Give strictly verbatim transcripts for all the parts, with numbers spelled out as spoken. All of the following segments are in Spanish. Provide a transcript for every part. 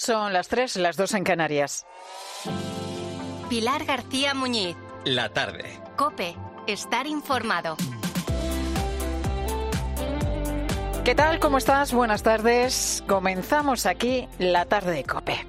Son las tres, las dos en Canarias. Pilar García Muñiz. La tarde. COPE. Estar informado. ¿Qué tal? ¿Cómo estás? Buenas tardes. Comenzamos aquí la tarde de COPE.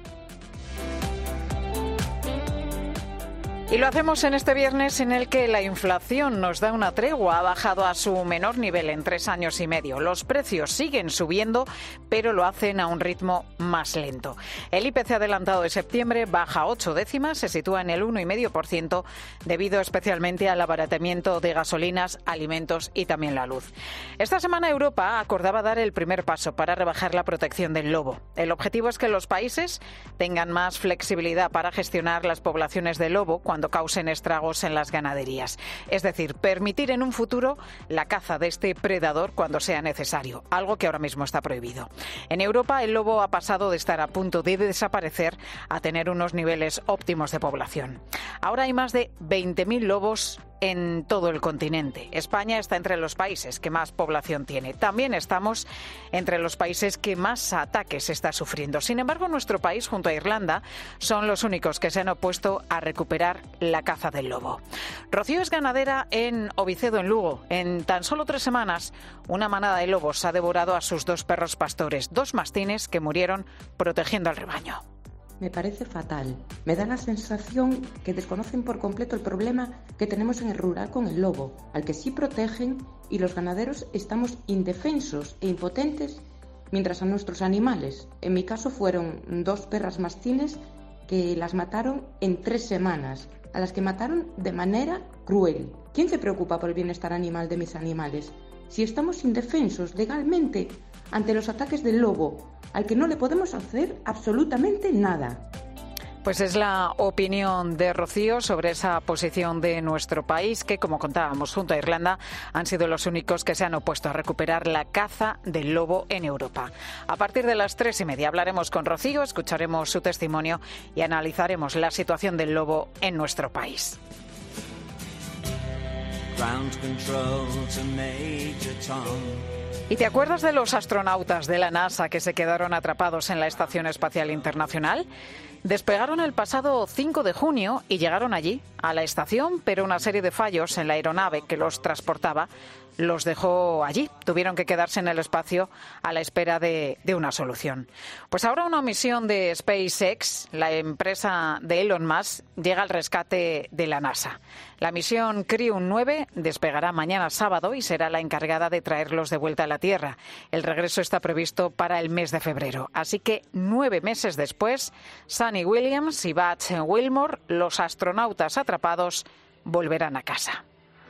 Y lo hacemos en este viernes en el que la inflación nos da una tregua, ha bajado a su menor nivel en tres años y medio. Los precios siguen subiendo, pero lo hacen a un ritmo más lento. El I P C adelantado de septiembre baja ocho décimas, se sitúa en el uno coma cinco por ciento debido especialmente al abaratamiento de gasolinas, alimentos y también la luz. Esta semana Europa acordaba dar el primer paso para rebajar la protección del lobo. El objetivo es que los países tengan más flexibilidad para gestionar las poblaciones de lobo cuando causen estragos en las ganaderías. Es decir, permitir en un futuro la caza de este predador cuando sea necesario, algo que ahora mismo está prohibido. En Europa, el lobo ha pasado de estar a punto de desaparecer a tener unos niveles óptimos de población. Ahora hay más de veinte mil lobos en todo el continente. España está entre los países que más población tiene. También estamos entre los países que más ataques está sufriendo. Sin embargo, nuestro país, junto a Irlanda, son los únicos que se han opuesto a recuperar la caza del lobo. Rocío es ganadera en Ovicedo, en Lugo. En tan solo tres semanas, una manada de lobos ha devorado a sus dos perros pastores, dos mastines que murieron protegiendo al rebaño. Me parece fatal. Me da la sensación que desconocen por completo el problema que tenemos en el rural con el lobo, al que sí protegen, y los ganaderos estamos indefensos e impotentes mientras a nuestros animales. En mi caso fueron dos perras mastines que las mataron en tres semanas, a las que mataron de manera cruel. ¿Quién se preocupa por el bienestar animal de mis animales? Si estamos indefensos legalmente ante los ataques del lobo, al que no le podemos hacer absolutamente nada. Pues es la opinión de Rocío sobre esa posición de nuestro país, que, como contábamos, junto a Irlanda, han sido los únicos que se han opuesto a recuperar la caza del lobo en Europa. A partir de las tres y media hablaremos con Rocío, escucharemos su testimonio y analizaremos la situación del lobo en nuestro país. ¿Y te acuerdas de los astronautas de la NASA que se quedaron atrapados en la Estación Espacial Internacional? Despegaron el pasado cinco de junio y llegaron allí, a la estación, pero una serie de fallos en la aeronave que los transportaba los dejó allí. Tuvieron que quedarse en el espacio a la espera de, de una solución. Pues ahora una misión de SpaceX, la empresa de Elon Musk, llega al rescate de la NASA. La misión Crew nueve despegará mañana sábado y será la encargada de traerlos de vuelta a la Tierra. El regreso está previsto para el mes de febrero. Así que nueve meses después, Suni Williams y Buzz Wilmore, los astronautas atrapados, volverán a casa.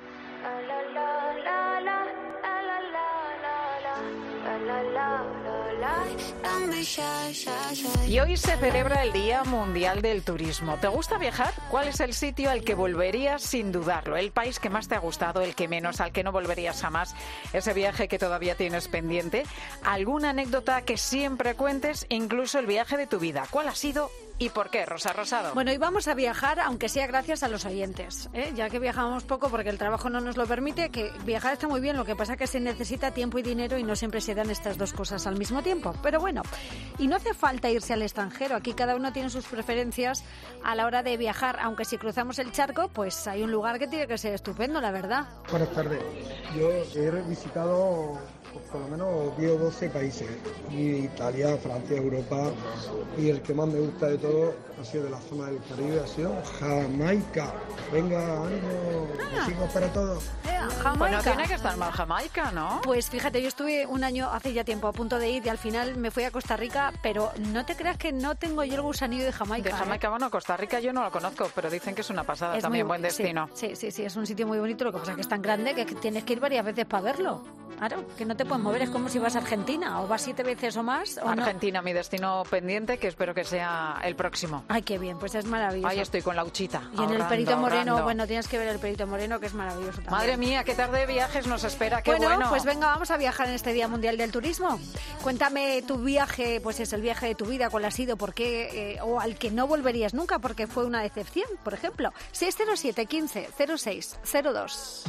Y hoy se celebra el Día Mundial del Turismo. ¿Te gusta viajar? ¿Cuál es el sitio al que volverías sin dudarlo? ¿El país que más te ha gustado, el que menos, al que no volverías jamás? ¿Ese viaje que todavía tienes pendiente? ¿Alguna anécdota que siempre cuentes, incluso el viaje de tu vida? ¿Cuál ha sido y por qué, Rosa Rosado? Bueno, hoy vamos a viajar, aunque sea gracias a los oyentes, ¿eh? Ya que viajamos poco porque el trabajo no nos lo permite, que viajar está muy bien, lo que pasa es que se necesita tiempo y dinero y no siempre se dan estas dos cosas al mismo tiempo. Pero bueno, y no hace falta irse al extranjero, aquí cada uno tiene sus preferencias a la hora de viajar, aunque si cruzamos el charco, pues hay un lugar que tiene que ser estupendo, la verdad. Buenas tardes, yo he visitado por lo menos diez o doce países, Italia, Francia, Europa, y el que más me gusta de todo ha sido de la zona del Caribe, ha sido Jamaica. Venga, ánimo, besitos para todos. Jamaica. Pues no tiene que estar mal Jamaica, ¿no? Pues fíjate, yo estuve un año, hace ya tiempo, a punto de ir y al final me fui a Costa Rica, pero no te creas que no tengo yo el gusanillo de Jamaica. De Jamaica, ¿eh? Bueno, Costa Rica yo no lo conozco, pero dicen que es una pasada, es también muy buen destino. Sí, sí, sí, sí, es un sitio muy bonito, lo que pasa es que es tan grande que tienes que ir varias veces para verlo. Claro, que no te puedes mover, es como si vas a Argentina, o vas siete veces o más. O Argentina, no. Mi destino pendiente, que espero que sea el próximo. Ay, qué bien, pues es maravilloso. Ahí estoy con la huchita. Y ahorrando, en el Perito Moreno, ahorrando. Bueno, tienes que ver el Perito Moreno, que es maravilloso también. Madre mía, qué tarde de viajes nos espera, qué bueno. bueno. Pues venga, vamos a viajar en este Día Mundial del Turismo. Cuéntame tu viaje, pues es el viaje de tu vida, cuál ha sido, por qué, eh, o al que no volverías nunca porque fue una decepción, por ejemplo. seis cero siete, quince, cero seis, cero dos.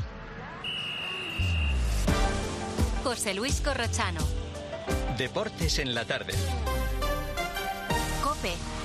José Luis Corrochano. Deportes en la tarde.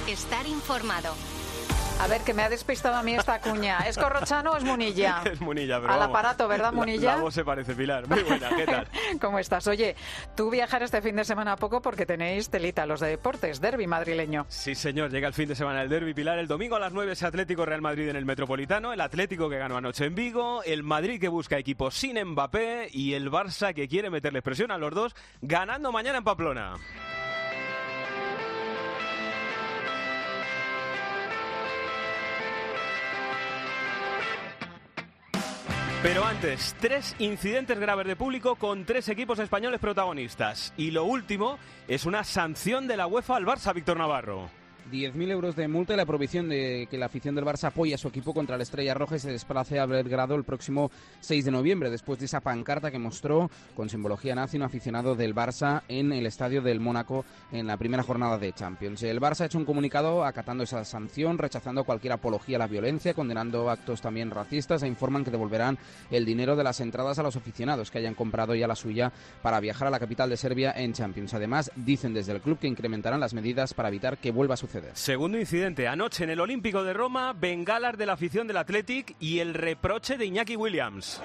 Estar informado. A ver, que me ha despistado a mí esta cuña. ¿Es Corrochano o es Munilla? Es Munilla, pero Al vamos, aparato, ¿verdad, Munilla? La, la voz se parece, Pilar. Muy buena, ¿qué tal? ¿Cómo estás? Oye, tú viajar este fin de semana poco porque tenéis telita los de deportes, derbi madrileño. Sí, señor, llega el fin de semana el derbi, Pilar. El domingo a las nueve es Atlético Real Madrid en el Metropolitano, el Atlético que ganó anoche en Vigo, el Madrid que busca equipo sin Mbappé y el Barça que quiere meterle presión a los dos, ganando mañana en Pamplona. Pero antes, tres incidentes graves de público con tres equipos españoles protagonistas. Y lo último es una sanción de la UEFA al Barça, Víctor Navarro. diez mil euros de multa y la prohibición de que la afición del Barça apoye a su equipo contra la Estrella Roja y se desplace a Belgrado el próximo seis de noviembre, después de esa pancarta que mostró con simbología nazi un aficionado del Barça en el estadio del Mónaco en la primera jornada de Champions. El Barça ha hecho un comunicado acatando esa sanción, rechazando cualquier apología a la violencia, condenando actos también racistas e informan que devolverán el dinero de las entradas a los aficionados que hayan comprado ya la suya para viajar a la capital de Serbia en Champions. Además, dicen desde el club que incrementarán las medidas para evitar que vuelva a suceder. Segundo incidente, anoche en el Olímpico de Roma, bengalas de la afición del Athletic y el reproche de Iñaki Williams.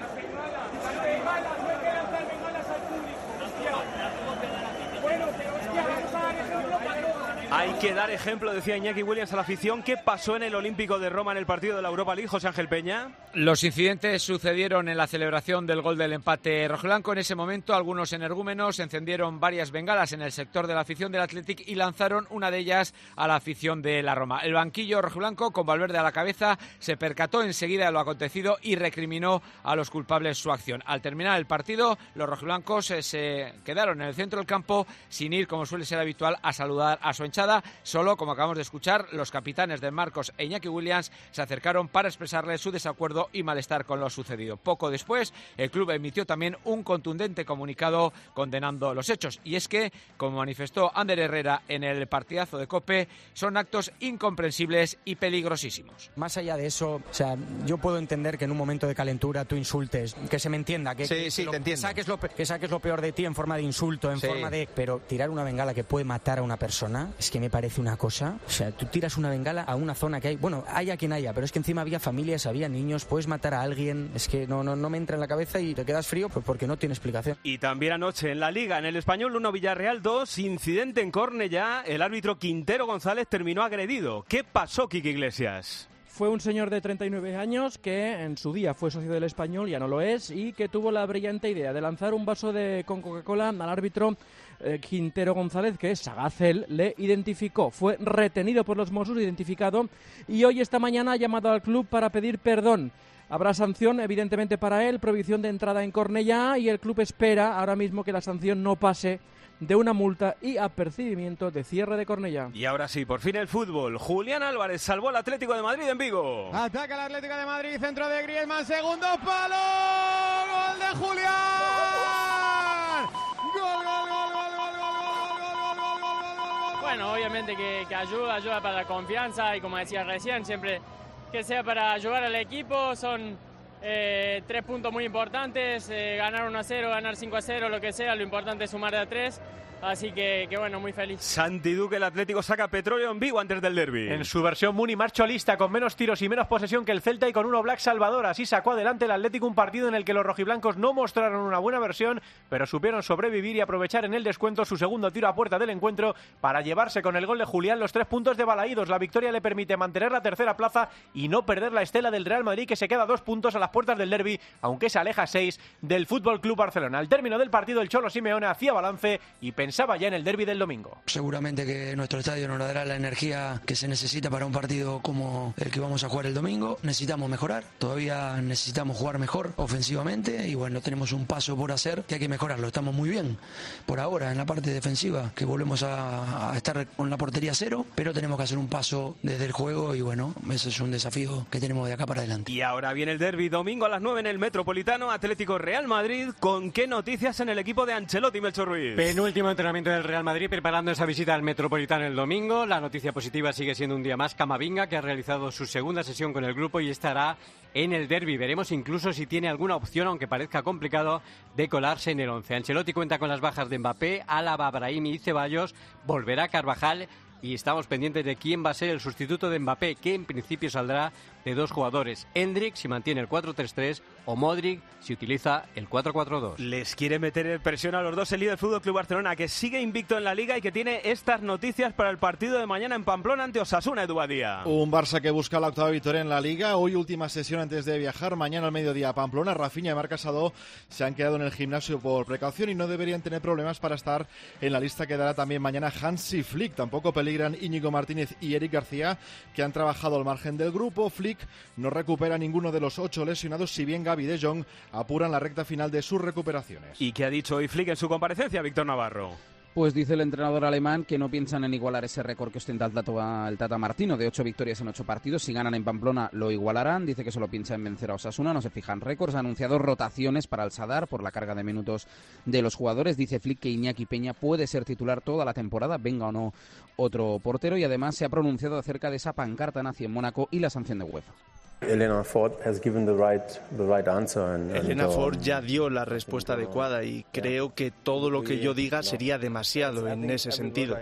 Hay que dar ejemplo, decía Iñaki Williams a la afición. ¿Qué pasó en el Olímpico de Roma en el partido de la Europa League, José Ángel Peña? Los incidentes sucedieron en la celebración del gol del empate rojiblanco. En ese momento, algunos energúmenos encendieron varias bengalas en el sector de la afición del Athletic y lanzaron una de ellas a la afición de la Roma. El banquillo rojiblanco, con Valverde a la cabeza, se percató enseguida de lo acontecido y recriminó a los culpables su acción. Al terminar el partido, los rojiblancos se quedaron en el centro del campo sin ir, como suele ser habitual, a saludar a su hinchada. Solo, como acabamos de escuchar, los capitanes de Marcos e Iñaki Williams se acercaron para expresarle su desacuerdo y malestar con lo sucedido. Poco después, el club emitió también un contundente comunicado condenando los hechos. Y es que, como manifestó Ander Herrera en el partidazo de COPE, son actos incomprensibles y peligrosísimos. Más allá de eso, o sea, yo puedo entender que en un momento de calentura tú insultes, que se me entienda, que, sí, que, sí, lo, te entiendo. que, saques lo, que saques lo peor de ti en forma de insulto, en sí. forma de... Pero tirar una bengala que puede matar a una persona, es que me parece una cosa... O sea, tú tiras una bengala a una zona que hay... Bueno, haya quien haya, pero es que encima había familias, había niños, puedes matar a alguien, es que no, no, no me entra en la cabeza y te quedas frío pues porque no tiene explicación. Y también anoche en la Liga, en el Español uno Villarreal dos, incidente en Cornellá, el árbitro Quintero González terminó agredido. ¿Qué pasó, Quique Iglesias? Fue un señor de treinta y nueve años que en su día fue socio del Español, ya no lo es, y que tuvo la brillante idea de lanzar un vaso de con Coca-Cola al árbitro eh, Quintero González, que sagaz él le identificó. Fue retenido por los Mossos, identificado, y hoy esta mañana ha llamado al club para pedir perdón. Habrá sanción, evidentemente, para él, prohibición de entrada en Cornellá, y el club espera ahora mismo que la sanción no pase de una multa y apercibimiento de cierre de Cornellá. Y ahora sí, por fin el fútbol. Julián Álvarez salvó al Atlético de Madrid en Vigo. Ataca el Atlético de Madrid, centro de Griezmann, segundo palo, gol de Julián. Gol, gol, gol, gol, gol, gol, gol, gol, gol, gol. Bueno, obviamente que, que ayuda, ayuda para la confianza y como decía recién, siempre que sea para ayudar al equipo, son eh, tres puntos muy importantes, eh, ganar uno a cero, ganar cinco a cero, lo que sea, lo importante es sumar de a tres. Así que, que bueno, muy feliz. Santi Duque, el Atlético saca petróleo en Vigo antes del derbi. En su versión Muni marchó lista con menos tiros y menos posesión que el Celta y con uno Black Salvador. Así sacó adelante el Atlético un partido en el que los rojiblancos no mostraron una buena versión, pero supieron sobrevivir y aprovechar en el descuento su segundo tiro a puerta del encuentro para llevarse con el gol de Julián los tres puntos de Balaídos. La victoria le permite mantener la tercera plaza y no perder la estela del Real Madrid, que se queda dos puntos a las puertas del derbi, aunque se aleja seis del Fútbol Club Barcelona. Al término del partido, el Cholo Simeone hacía balance y pensaba ya en el derbi del domingo. Seguramente que nuestro estadio nos dará la energía que se necesita para un partido como el que vamos a jugar el domingo. Necesitamos mejorar, todavía necesitamos jugar mejor ofensivamente y bueno, tenemos un paso por hacer que hay que mejorarlo. Estamos muy bien por ahora en la parte defensiva, que volvemos a, a estar con la portería cero, pero tenemos que hacer un paso desde el juego y bueno, ese es un desafío que tenemos de acá para adelante. Y ahora viene el derbi, domingo a las nueve en el Metropolitano, Atlético Real Madrid. ¿Con qué noticias en el equipo de Ancelotti, Melchor Ruiz? Penúltimo entrenamiento del Real Madrid preparando esa visita al Metropolitano el domingo. La noticia positiva sigue siendo un día más Camavinga, que ha realizado su segunda sesión con el grupo y estará en el derbi. Veremos incluso si tiene alguna opción, aunque parezca complicado, de colarse en el once. Ancelotti cuenta con las bajas de Mbappé, Álava, Brahimi y Ceballos. Volverá Carvajal y estamos pendientes de quién va a ser el sustituto de Mbappé, que en principio saldrá de dos jugadores, Endrick si mantiene el cuatro tres tres o Modric si utiliza el cuatro cuatro dos. Les quiere meter presión a los dos el líder Fútbol Club Barcelona, que sigue invicto en la Liga y que tiene estas noticias para el partido de mañana en Pamplona ante Osasuna, Edu Badía. Un Barça que busca la octava victoria en la Liga, hoy última sesión antes de viajar, mañana al mediodía a Pamplona. Rafinha y Marc Casado se han quedado en el gimnasio por precaución y no deberían tener problemas para estar en la lista que dará también mañana Hansi Flick. Tampoco peligran Íñigo Martínez y Eric García, que han trabajado al margen del grupo. Flick no recupera ninguno de los ocho lesionados, si bien Gavi y De Jong apuran la recta final de sus recuperaciones. ¿Y qué ha dicho hoy Flick en su comparecencia, Víctor Navarro? Pues dice el entrenador alemán que no piensan en igualar ese récord que ostenta el Tata, el Tata Martino de ocho victorias en ocho partidos. Si ganan en Pamplona lo igualarán. Dice que solo piensa en vencer a Osasuna, no se fijan récords. Ha anunciado rotaciones para el Sadar por la carga de minutos de los jugadores. Dice Flick que Iñaki Peña puede ser titular toda la temporada, venga o no otro portero. Y además se ha pronunciado acerca de esa pancarta nazi en Mónaco y la sanción de UEFA. Elena Ford has given the right, the right answer and, Elena and, uh, Ford ya dio la respuesta adecuada y creo que todo lo que yo diga sería demasiado en ese sentido.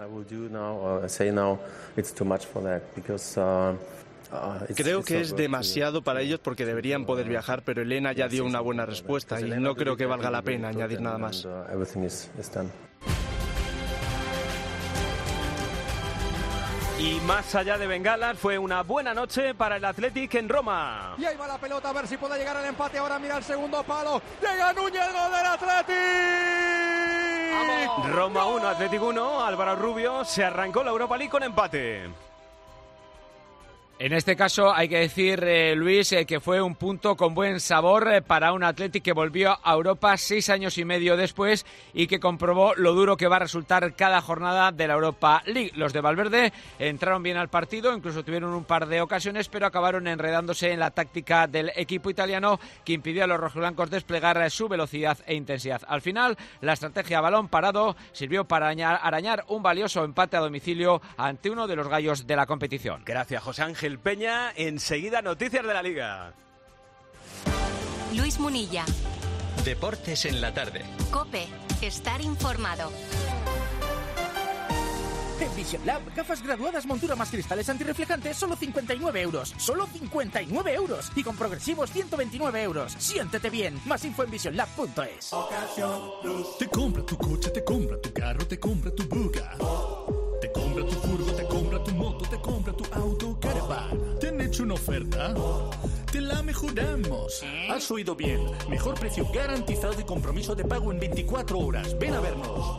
Creo que es demasiado para ellos porque deberían poder viajar, pero Elena ya dio una buena respuesta y no creo que valga la pena añadir nada más. Y más allá de bengalas, fue una buena noche para el Athletic en Roma. Y ahí va la pelota, a ver si puede llegar al empate. Ahora mira el segundo palo. Llega Núñez, gol del Athletic. ¡Vamos! Roma uno, Athletic uno. Álvaro Rubio se arrancó la Europa League con empate. En este caso hay que decir, eh, Luis, eh, que fue un punto con buen sabor eh, para un Athletic que volvió a Europa seis años y medio después y que comprobó lo duro que va a resultar cada jornada de la Europa League. Los de Valverde entraron bien al partido, incluso tuvieron un par de ocasiones, pero acabaron enredándose en la táctica del equipo italiano que impidió a los rojiblancos desplegar su velocidad e intensidad. Al final, la estrategia a balón parado sirvió para arañar, arañar un valioso empate a domicilio ante uno de los gallos de la competición. Gracias, José Ángel Peña. Enseguida noticias de la Liga. Luis Munilla. Deportes en la tarde. COPE. Estar informado. En Vision Lab, gafas graduadas, montura más cristales antirreflejantes, solo cincuenta y nueve euros. Solo cincuenta y nueve euros. Y con progresivos, ciento veintinueve euros. Siéntete bien. Más info en vision lab punto es. Te compra tu coche, te compra tu carro, te compra tu buga. Te compra tu furgo, te compra tu moto, te compra tu auto, caravan. ¿Te han hecho una oferta? Te la mejoramos. Has oído bien. Mejor precio garantizado y compromiso de pago en veinticuatro horas. Ven a vernos.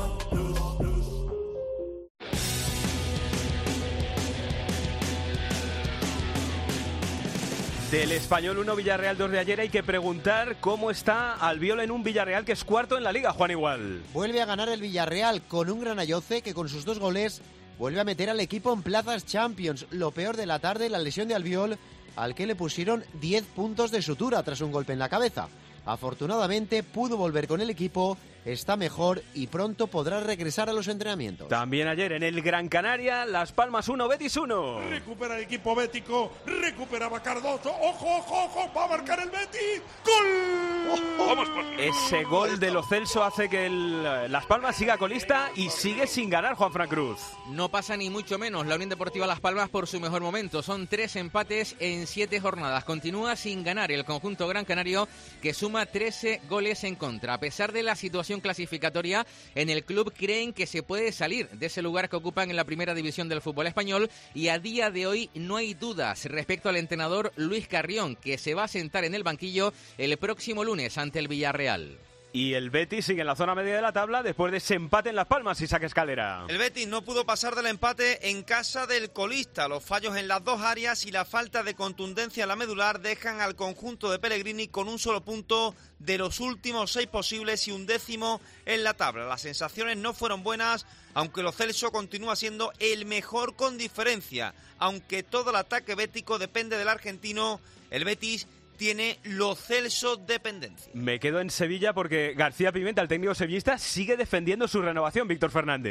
Del Español uno, Villarreal dos de ayer, hay que preguntar cómo está Albiol en un Villarreal que es cuarto en la Liga, Juan Igual. Vuelve a ganar el Villarreal con un Granayoce que con sus dos goles vuelve a meter al equipo en plazas Champions. Lo peor de la tarde, la lesión de Albiol, al que le pusieron diez puntos de sutura tras un golpe en la cabeza. Afortunadamente pudo volver con el equipo, está mejor y pronto podrá regresar a los entrenamientos. También ayer en el Gran Canaria, Las Palmas uno, Betis uno. Recupera el equipo bético, recuperaba Cardoso, ojo, ojo, ojo, va a marcar el Betis, ¡gol! Vamos por... Ese gol de Lo Celso hace que el Las Palmas siga colista y sigue sin ganar, Juanfran Cruz. No pasa ni mucho menos la Unión Deportiva Las Palmas por su mejor momento, son tres empates en siete jornadas, continúa sin ganar el conjunto gran canario que suma trece goles en contra. A pesar de la situación clasificatoria, en el club creen que se puede salir de ese lugar que ocupan en la primera división del fútbol español y a día de hoy no hay dudas respecto al entrenador Luis Carrión, que se va a sentar en el banquillo el próximo lunes ante el Villarreal. Y el Betis sigue en la zona media de la tabla después de ese empate en Las Palmas, Isaac Escalera. El Betis no pudo pasar del empate en casa del colista. Los fallos en las dos áreas y la falta de contundencia en la medular dejan al conjunto de Pellegrini con un solo punto de los últimos seis posibles y un décimo en la tabla. Las sensaciones no fueron buenas, aunque Lo Celso continúa siendo el mejor con diferencia. Aunque todo el ataque bético depende del argentino, el Betis tiene Lo Celso dependencia. Me quedo en Sevilla porque García Pimenta, el técnico sevillista, sigue defendiendo su renovación, Víctor Fernández.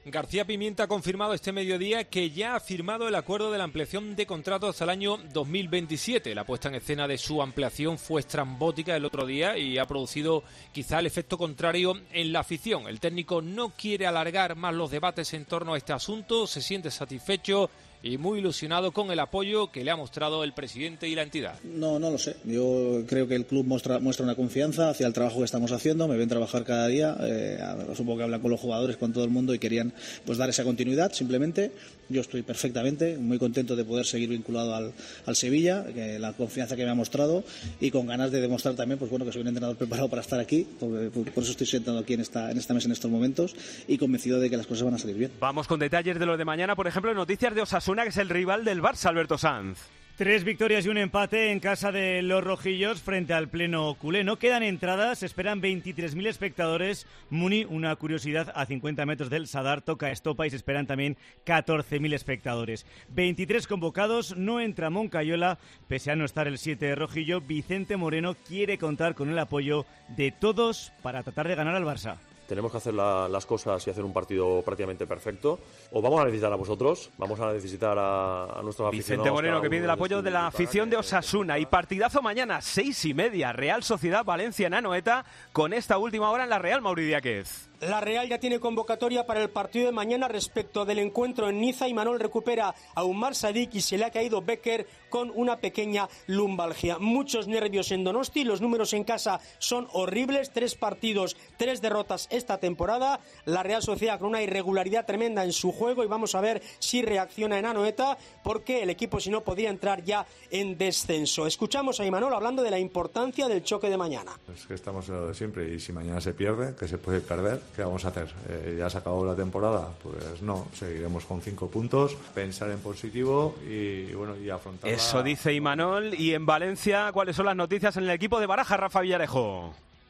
García Pimienta ha confirmado este mediodía que ya ha firmado el acuerdo de la ampliación de contratos hasta el año dos mil veintisiete. La puesta en escena de su ampliación fue estrambótica el otro día y ha producido quizá el efecto contrario en la afición. El técnico no quiere alargar más los debates en torno a este asunto, se siente satisfecho y muy ilusionado con el apoyo que le ha mostrado el presidente y la entidad. No, no lo sé. Yo creo que el club muestra, muestra una confianza hacia el trabajo que estamos haciendo. Me ven trabajar cada día. Eh, supongo que hablan con los jugadores, con todo el mundo y querían pues dar esa continuidad. Simplemente yo estoy perfectamente, muy contento de poder seguir vinculado al, al Sevilla, que la confianza que me ha mostrado y con ganas de demostrar también pues bueno que soy un entrenador preparado para estar aquí. Por, por, por eso estoy sentado aquí en esta, en esta mesa en estos momentos y convencido de que las cosas van a salir bien. Vamos con detalles de lo de mañana. Por ejemplo, noticias de Osasuna, que es el rival del Barça, Alberto Sanz. Tres victorias y un empate en casa de los rojillos frente al pleno culé. No quedan entradas, se esperan veintitrés mil espectadores. Muni, una curiosidad, a cincuenta metros del Sadar, toca estopa y se esperan también catorce mil espectadores. veintitrés convocados, no entra Moncayola, pese a no estar el siete de rojillo. Vicente Moreno quiere contar con el apoyo de todos para tratar de ganar al Barça. Tenemos que hacer la, las cosas y hacer un partido prácticamente perfecto. O vamos a necesitar a vosotros, vamos a necesitar a, a nuestros aficionados. Vicente Moreno, que pide el apoyo de la afición de Osasuna. Y partidazo mañana, seis y media, Real Sociedad Valencia en Anoeta, con esta última hora en la Real, Mauri Díaz. La Real ya tiene convocatoria para el partido de mañana respecto del encuentro en Niza. Imanol recupera a Umar Sadik y se le ha caído Becker con una pequeña lumbalgia. Muchos nervios en Donosti, los números en casa son horribles, tres partidos, tres derrotas esta temporada. La Real Sociedad con una irregularidad tremenda en su juego y vamos a ver si reacciona en Anoeta, porque el equipo si no podía entrar ya en descenso. Escuchamos a Imanol hablando de la importancia del choque de mañana. Es que estamos en lo de siempre y si mañana se pierde, que se puede perder, ¿qué vamos a hacer? Eh, ¿Ya se acabó la temporada? Pues no, seguiremos con cinco puntos, pensar en positivo y, y bueno, y afrontar. Eso dice Imanol. Y en Valencia, ¿cuáles son las noticias en el equipo de Baraja, Rafa Villarejo?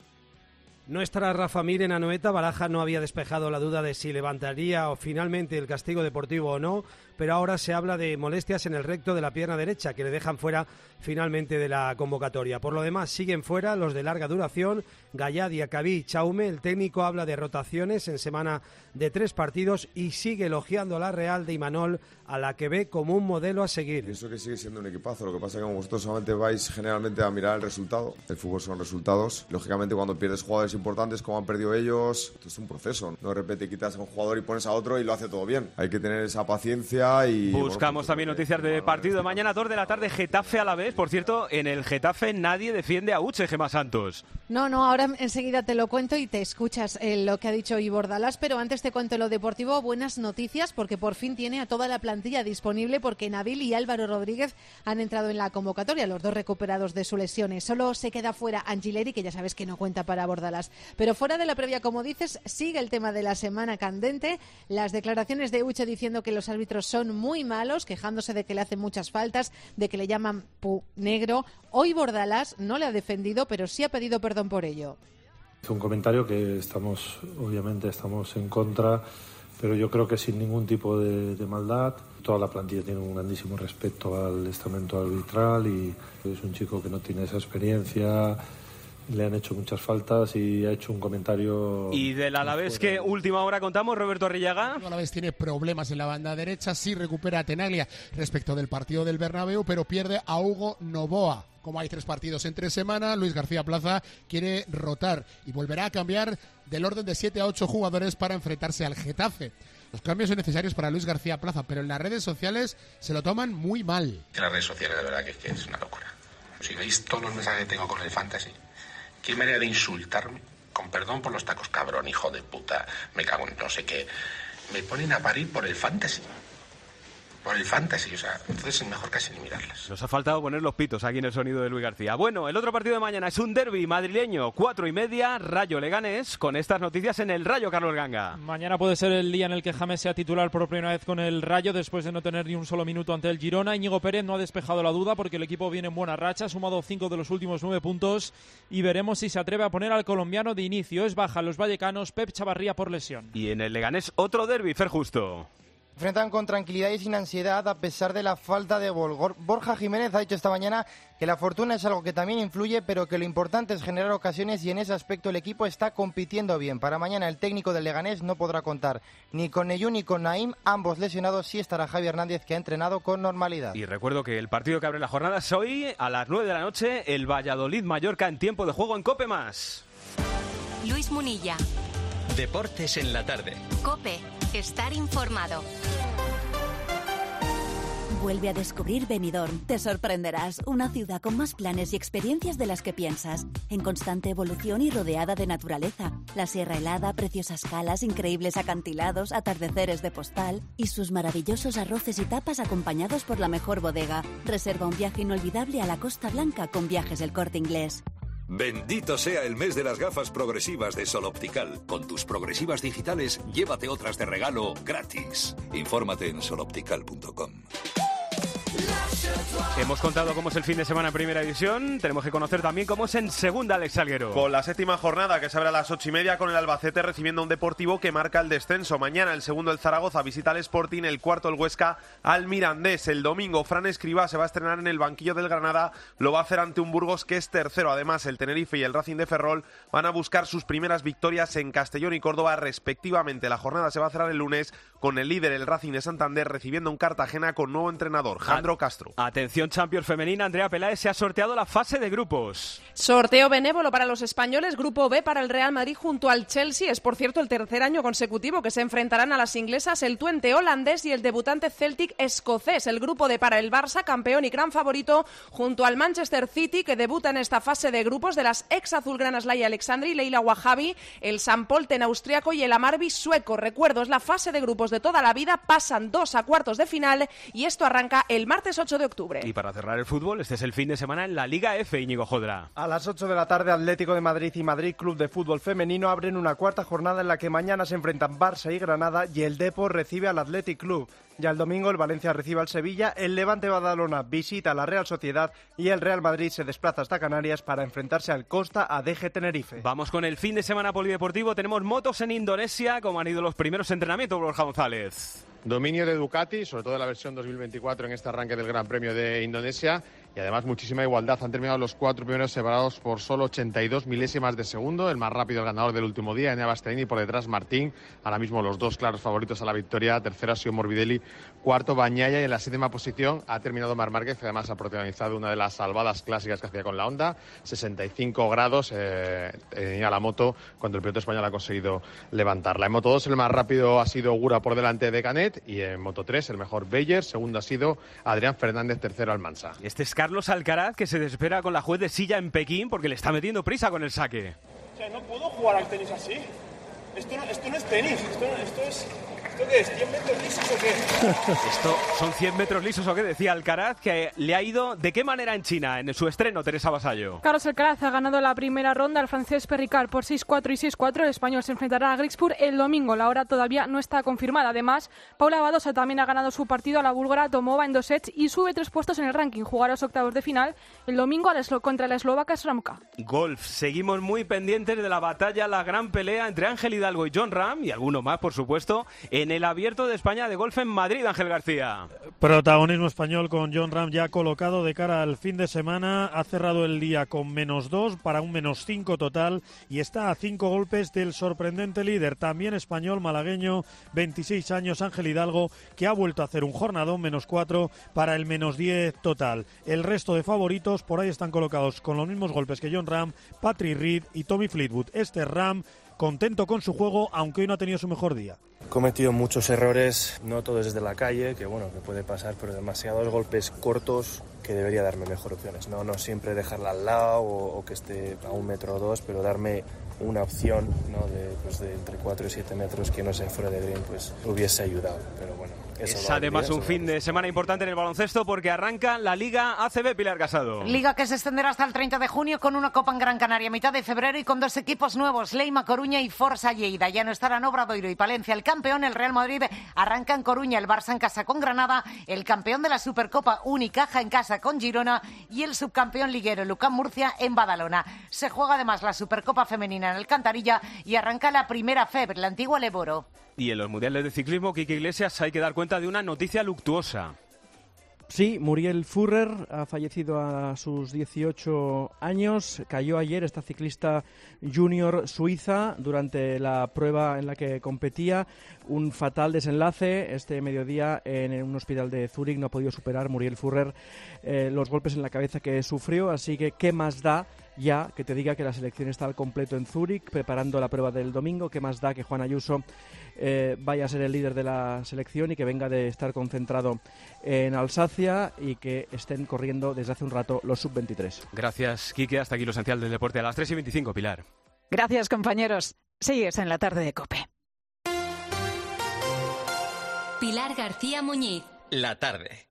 No estará Rafa Mir en Anoeta. Baraja no había despejado la duda de si levantaría o finalmente el castigo deportivo o no, pero ahora se habla de molestias en el recto de la pierna derecha que le dejan fuera finalmente de la convocatoria. Por lo demás, siguen fuera los de larga duración, Gallá, Diacabí y Chaume. El técnico habla de rotaciones en semana de tres partidos y sigue elogiando a la Real de Imanol, a la que ve como un modelo a seguir. Pienso que sigue siendo un equipazo, lo que pasa es que como vosotros solamente vais generalmente a mirar el resultado. El fútbol son resultados. Lógicamente cuando pierdes jugadores importantes como han perdido ellos, esto es un proceso. No de repente quitas a un jugador y pones a otro y lo hace todo bien. Hay que tener esa paciencia y... Buscamos bueno, pues, también noticias de partido de mañana, dos de la tarde, Getafe a la vez. Por cierto, en el Getafe nadie defiende a Uche, Gemma Santos. No, no, ahora enseguida te lo cuento y te escuchas eh, lo que ha dicho Ibor Dalás, pero antes te cuento lo deportivo. Buenas noticias porque por fin tiene a toda la plantilla disponible, porque Nabil y Álvaro Rodríguez han entrado en la convocatoria, los dos recuperados de sus lesiones. Solo se queda fuera Angileri, que ya sabes que no cuenta para Bordalás. Pero fuera de la previa, como dices, sigue el tema de la semana candente. Las declaraciones de Uche diciendo que los árbitros son muy malos, quejándose de que le hacen muchas faltas, de que le llaman pu negro. Hoy Bordalás no le ha defendido, pero sí ha pedido perdón por ello. Es un comentario que estamos, obviamente, estamos en contra, pero yo creo que sin ningún tipo de, de maldad. Toda la plantilla tiene un grandísimo respeto al estamento arbitral y es un chico que no tiene esa experiencia. Le han hecho muchas faltas y ha hecho un comentario... Y del Alavés, que última hora contamos, Roberto Arrillaga. El Alavés tiene problemas en la banda derecha, sí recupera a Tenaglia respecto del partido del Bernabéu, pero pierde a Hugo Novoa. Como hay tres partidos entre semana, Luis García Plaza quiere rotar y volverá a cambiar del orden de siete a ocho jugadores para enfrentarse al Getafe. Los cambios son necesarios para Luis García Plaza, pero en las redes sociales se lo toman muy mal. En las redes sociales, de verdad, que es, que es una locura. Si veis todos los mensajes que tengo con el Fantasy, qué manera de insultarme, con perdón por los tacos, cabrón, hijo de puta, me cago en no sé qué. Me ponen a parir por el Fantasy. Por el Fantasy, o sea, entonces es mejor casi ni mirarlas. Nos ha faltado poner los pitos aquí en el sonido de Luis García. Bueno, el otro partido de mañana es un derbi madrileño, cuatro y media, Rayo Leganés, con estas noticias en el Rayo, Carlos Ganga. Mañana puede ser el día en el que James sea titular por primera vez con el Rayo, después de no tener ni un solo minuto ante el Girona. Íñigo Pérez no ha despejado la duda porque el equipo viene en buena racha, ha sumado cinco de los últimos nueve puntos y veremos si se atreve a poner al colombiano de inicio. Es baja los vallecanos, Pep Chavarría por lesión. Y en el Leganés otro derbi, Fer Justo. enfrentan con tranquilidad y sin ansiedad a pesar de la falta de gol. Borja Jiménez ha dicho esta mañana que la fortuna es algo que también influye, pero que lo importante es generar ocasiones y en ese aspecto el equipo está compitiendo bien. Para mañana el técnico del Leganés no podrá contar ni con Neyú ni con Naim, ambos lesionados. Sí estará Javi Hernández, que ha entrenado con normalidad. Y recuerdo que el partido que abre la jornada es hoy a las nueve de la noche, el Valladolid-Mallorca en tiempo de juego en COPE más. Luis Munilla. Deportes en la tarde. COPE. Estar informado. Vuelve a descubrir Benidorm. Te sorprenderás. Una ciudad con más planes y experiencias de las que piensas. En constante evolución y rodeada de naturaleza. La sierra helada, preciosas calas, increíbles acantilados, atardeceres de postal y sus maravillosos arroces y tapas acompañados por la mejor bodega. Reserva un viaje inolvidable a la Costa Blanca con Viajes El Corte Inglés. Bendito sea el mes de las gafas progresivas de Sol Optical. Con tus progresivas digitales, llévate otras de regalo gratis. Infórmate en sol optical punto com. Hemos contado cómo es el fin de semana en Primera División. Tenemos que conocer también cómo es en Segunda, Alex Salguero. Con la séptima jornada que se abre a las ocho y media, con el Albacete recibiendo a un Deportivo que marca el descenso. Mañana el segundo el Zaragoza visita al Sporting, el cuarto el Huesca al Mirandés. El domingo Fran Escribá se va a estrenar en el banquillo del Granada. Lo va a hacer ante un Burgos que es tercero. Además, el Tenerife y el Racing de Ferrol van a buscar sus primeras victorias en Castellón y Córdoba respectivamente. La jornada se va a cerrar el lunes con el líder, el Racing de Santander, recibiendo un Cartagena con nuevo entrenador, Jandro Castro. Atención, Champions femenina, Andrea Peláez, se ha sorteado la fase de grupos. Sorteo benévolo para los españoles, grupo B para el Real Madrid junto al Chelsea. Es, por cierto, el tercer año consecutivo que se enfrentarán a las inglesas, el Twente holandés y el debutante Celtic escocés. El grupo D para el Barça, campeón y gran favorito, junto al Manchester City, que debuta en esta fase de grupos de las ex azulgranas Laia Alexandri, Leila Wahabi, el San Polten austriaco y el Amarby sueco. Recuerdo, es la fase de grupos de toda la vida, pasan dos a cuartos de final y esto arranca el martes ocho de octubre. Y para cerrar el fútbol, este es el fin de semana en la Liga F, Íñigo Jodra. A las ocho de la tarde, Atlético de Madrid y Madrid Club de Fútbol Femenino abren una cuarta jornada en la que mañana se enfrentan Barça y Granada y el Depor recibe al Athletic Club. Ya el domingo el Valencia recibe al Sevilla, el Levante Badalona visita a la Real Sociedad y el Real Madrid se desplaza hasta Canarias para enfrentarse al Costa A D G Tenerife. Vamos con el fin de semana polideportivo. Tenemos motos en Indonesia. ¿Cómo han ido los primeros entrenamientos, Borja González? Dominio de Ducati, sobre todo en la versión dos mil veinticuatro en este arranque del Gran Premio de Indonesia. Y además muchísima igualdad. Han terminado los cuatro primeros separados por solo ochenta y dos milésimas de segundo. El más rápido, el ganador del último día, Enea Bastianini, por detrás Martín. Ahora mismo los dos claros favoritos a la victoria. Tercero ha sido Morbidelli, cuarto Bagnaia y en la séptima posición ha terminado Marc Márquez, que además ha protagonizado una de las salvadas clásicas que hacía con la Honda. sesenta y cinco grados eh, tenía la moto cuando el piloto español ha conseguido levantarla. En Moto dos el más rápido ha sido Gura por delante de Canet y en Moto tres el mejor Beyer. Segundo ha sido Adrián Fernández, tercero Almansa. Este es Carlos Alcaraz, que se desespera con la juez de silla en Pekín porque le está metiendo prisa con el saque. O sea, no puedo jugar al tenis así. Esto no, esto no es tenis, esto, esto es... ¿Esto qué es? ¿cien metros lisos o qué? Esto son cien metros lisos o qué, decía Alcaraz, que le ha ido ¿de qué manera en China, en su estreno, Teresa Vasallo? Carlos Alcaraz ha ganado la primera ronda al francés Perricard por seis cuatro y seis cuatro. El español se enfrentará a Grigspur el domingo. La hora todavía no está confirmada. Además, Paula Badosa también ha ganado su partido a la búlgara Tomova en dos sets y sube tres puestos en el ranking. Jugará los octavos de final el domingo contra la eslovaca Sramka. Golf. Seguimos muy pendientes de la batalla, la gran pelea entre Ángel Hidalgo y Jon Rahm, y alguno más, por supuesto, en el Abierto de España de golf en Madrid, Ángel García. Protagonismo español con Jon Rahm ya colocado de cara al fin de semana. Ha cerrado el día con menos dos para un menos cinco total y está a cinco golpes del sorprendente líder, también español malagueño, veintiséis años, Ángel Hidalgo, que ha vuelto a hacer un jornadón menos cuatro para el menos diez total. El resto de favoritos por ahí están colocados con los mismos golpes que Jon Rahm, Patrick Reed y Tommy Fleetwood. Este Rahm contento con su juego, aunque hoy no ha tenido su mejor día. He cometido muchos errores, no todo desde la calle, que bueno, que puede pasar, pero demasiados golpes cortos que debería darme mejor opciones. No, no siempre dejarla al lado o, o que esté a un metro o dos, pero darme una opción, ¿no? de, pues de entre cuatro y siete metros que no sea fuera de green, pues hubiese ayudado, pero bueno. Eso es además un fin de semana importante en el baloncesto porque arranca la Liga A C B, Pilar Casado. Liga que se extenderá hasta el treinta de junio con una Copa en Gran Canaria a mitad de febrero y con dos equipos nuevos, Leima Coruña y Forza Lleida. Ya no estarán Obradoiro y Palencia. El campeón, el Real Madrid, arranca en Coruña, el Barça en casa con Granada, el campeón de la Supercopa Unicaja en casa con Girona y el subcampeón liguero, el UCAM Murcia, en Badalona. Se juega además la Supercopa Femenina en Alcantarilla y arranca la primera F E B, la antigua Leboro. Y en los mundiales de ciclismo, Kike Iglesias, hay que dar cuenta cuenta de una noticia luctuosa. Sí, Muriel Furrer ha fallecido a sus dieciocho años. Cayó ayer esta ciclista junior suiza durante la prueba en la que competía. Un fatal desenlace este mediodía en un hospital de Zúrich. No ha podido superar Muriel Furrer eh, los golpes en la cabeza que sufrió. Así que, ¿qué más da ya que te diga que la selección está al completo en Zúrich preparando la prueba del domingo? ¿Qué más da que Juan Ayuso eh, vaya a ser el líder de la selección y que venga de estar concentrado en Alsacia y que estén corriendo desde hace un rato los sub veintitrés? Gracias, Quique. Hasta aquí lo esencial del deporte. A las tres y veinticinco, Pilar. Gracias, compañeros. Sigues en la tarde de COPE. Pilar García Muñiz. La tarde.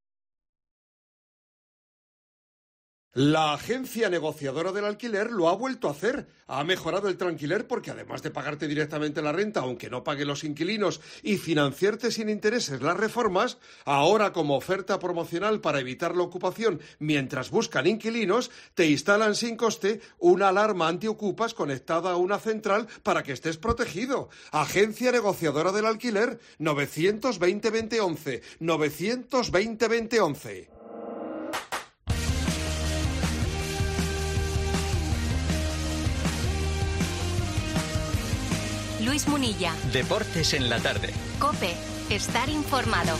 La agencia negociadora del alquiler lo ha vuelto a hacer. Ha mejorado el tranquiler porque además de pagarte directamente la renta, aunque no paguen los inquilinos, y financiarte sin intereses las reformas, ahora como oferta promocional para evitar la ocupación mientras buscan inquilinos, te instalan sin coste una alarma antiocupas conectada a una central para que estés protegido. Agencia negociadora del alquiler, novecientos veinte veinte once, novecientos veinte veinte once. Luis Munilla. Deportes en la tarde. COPE. Estar informado.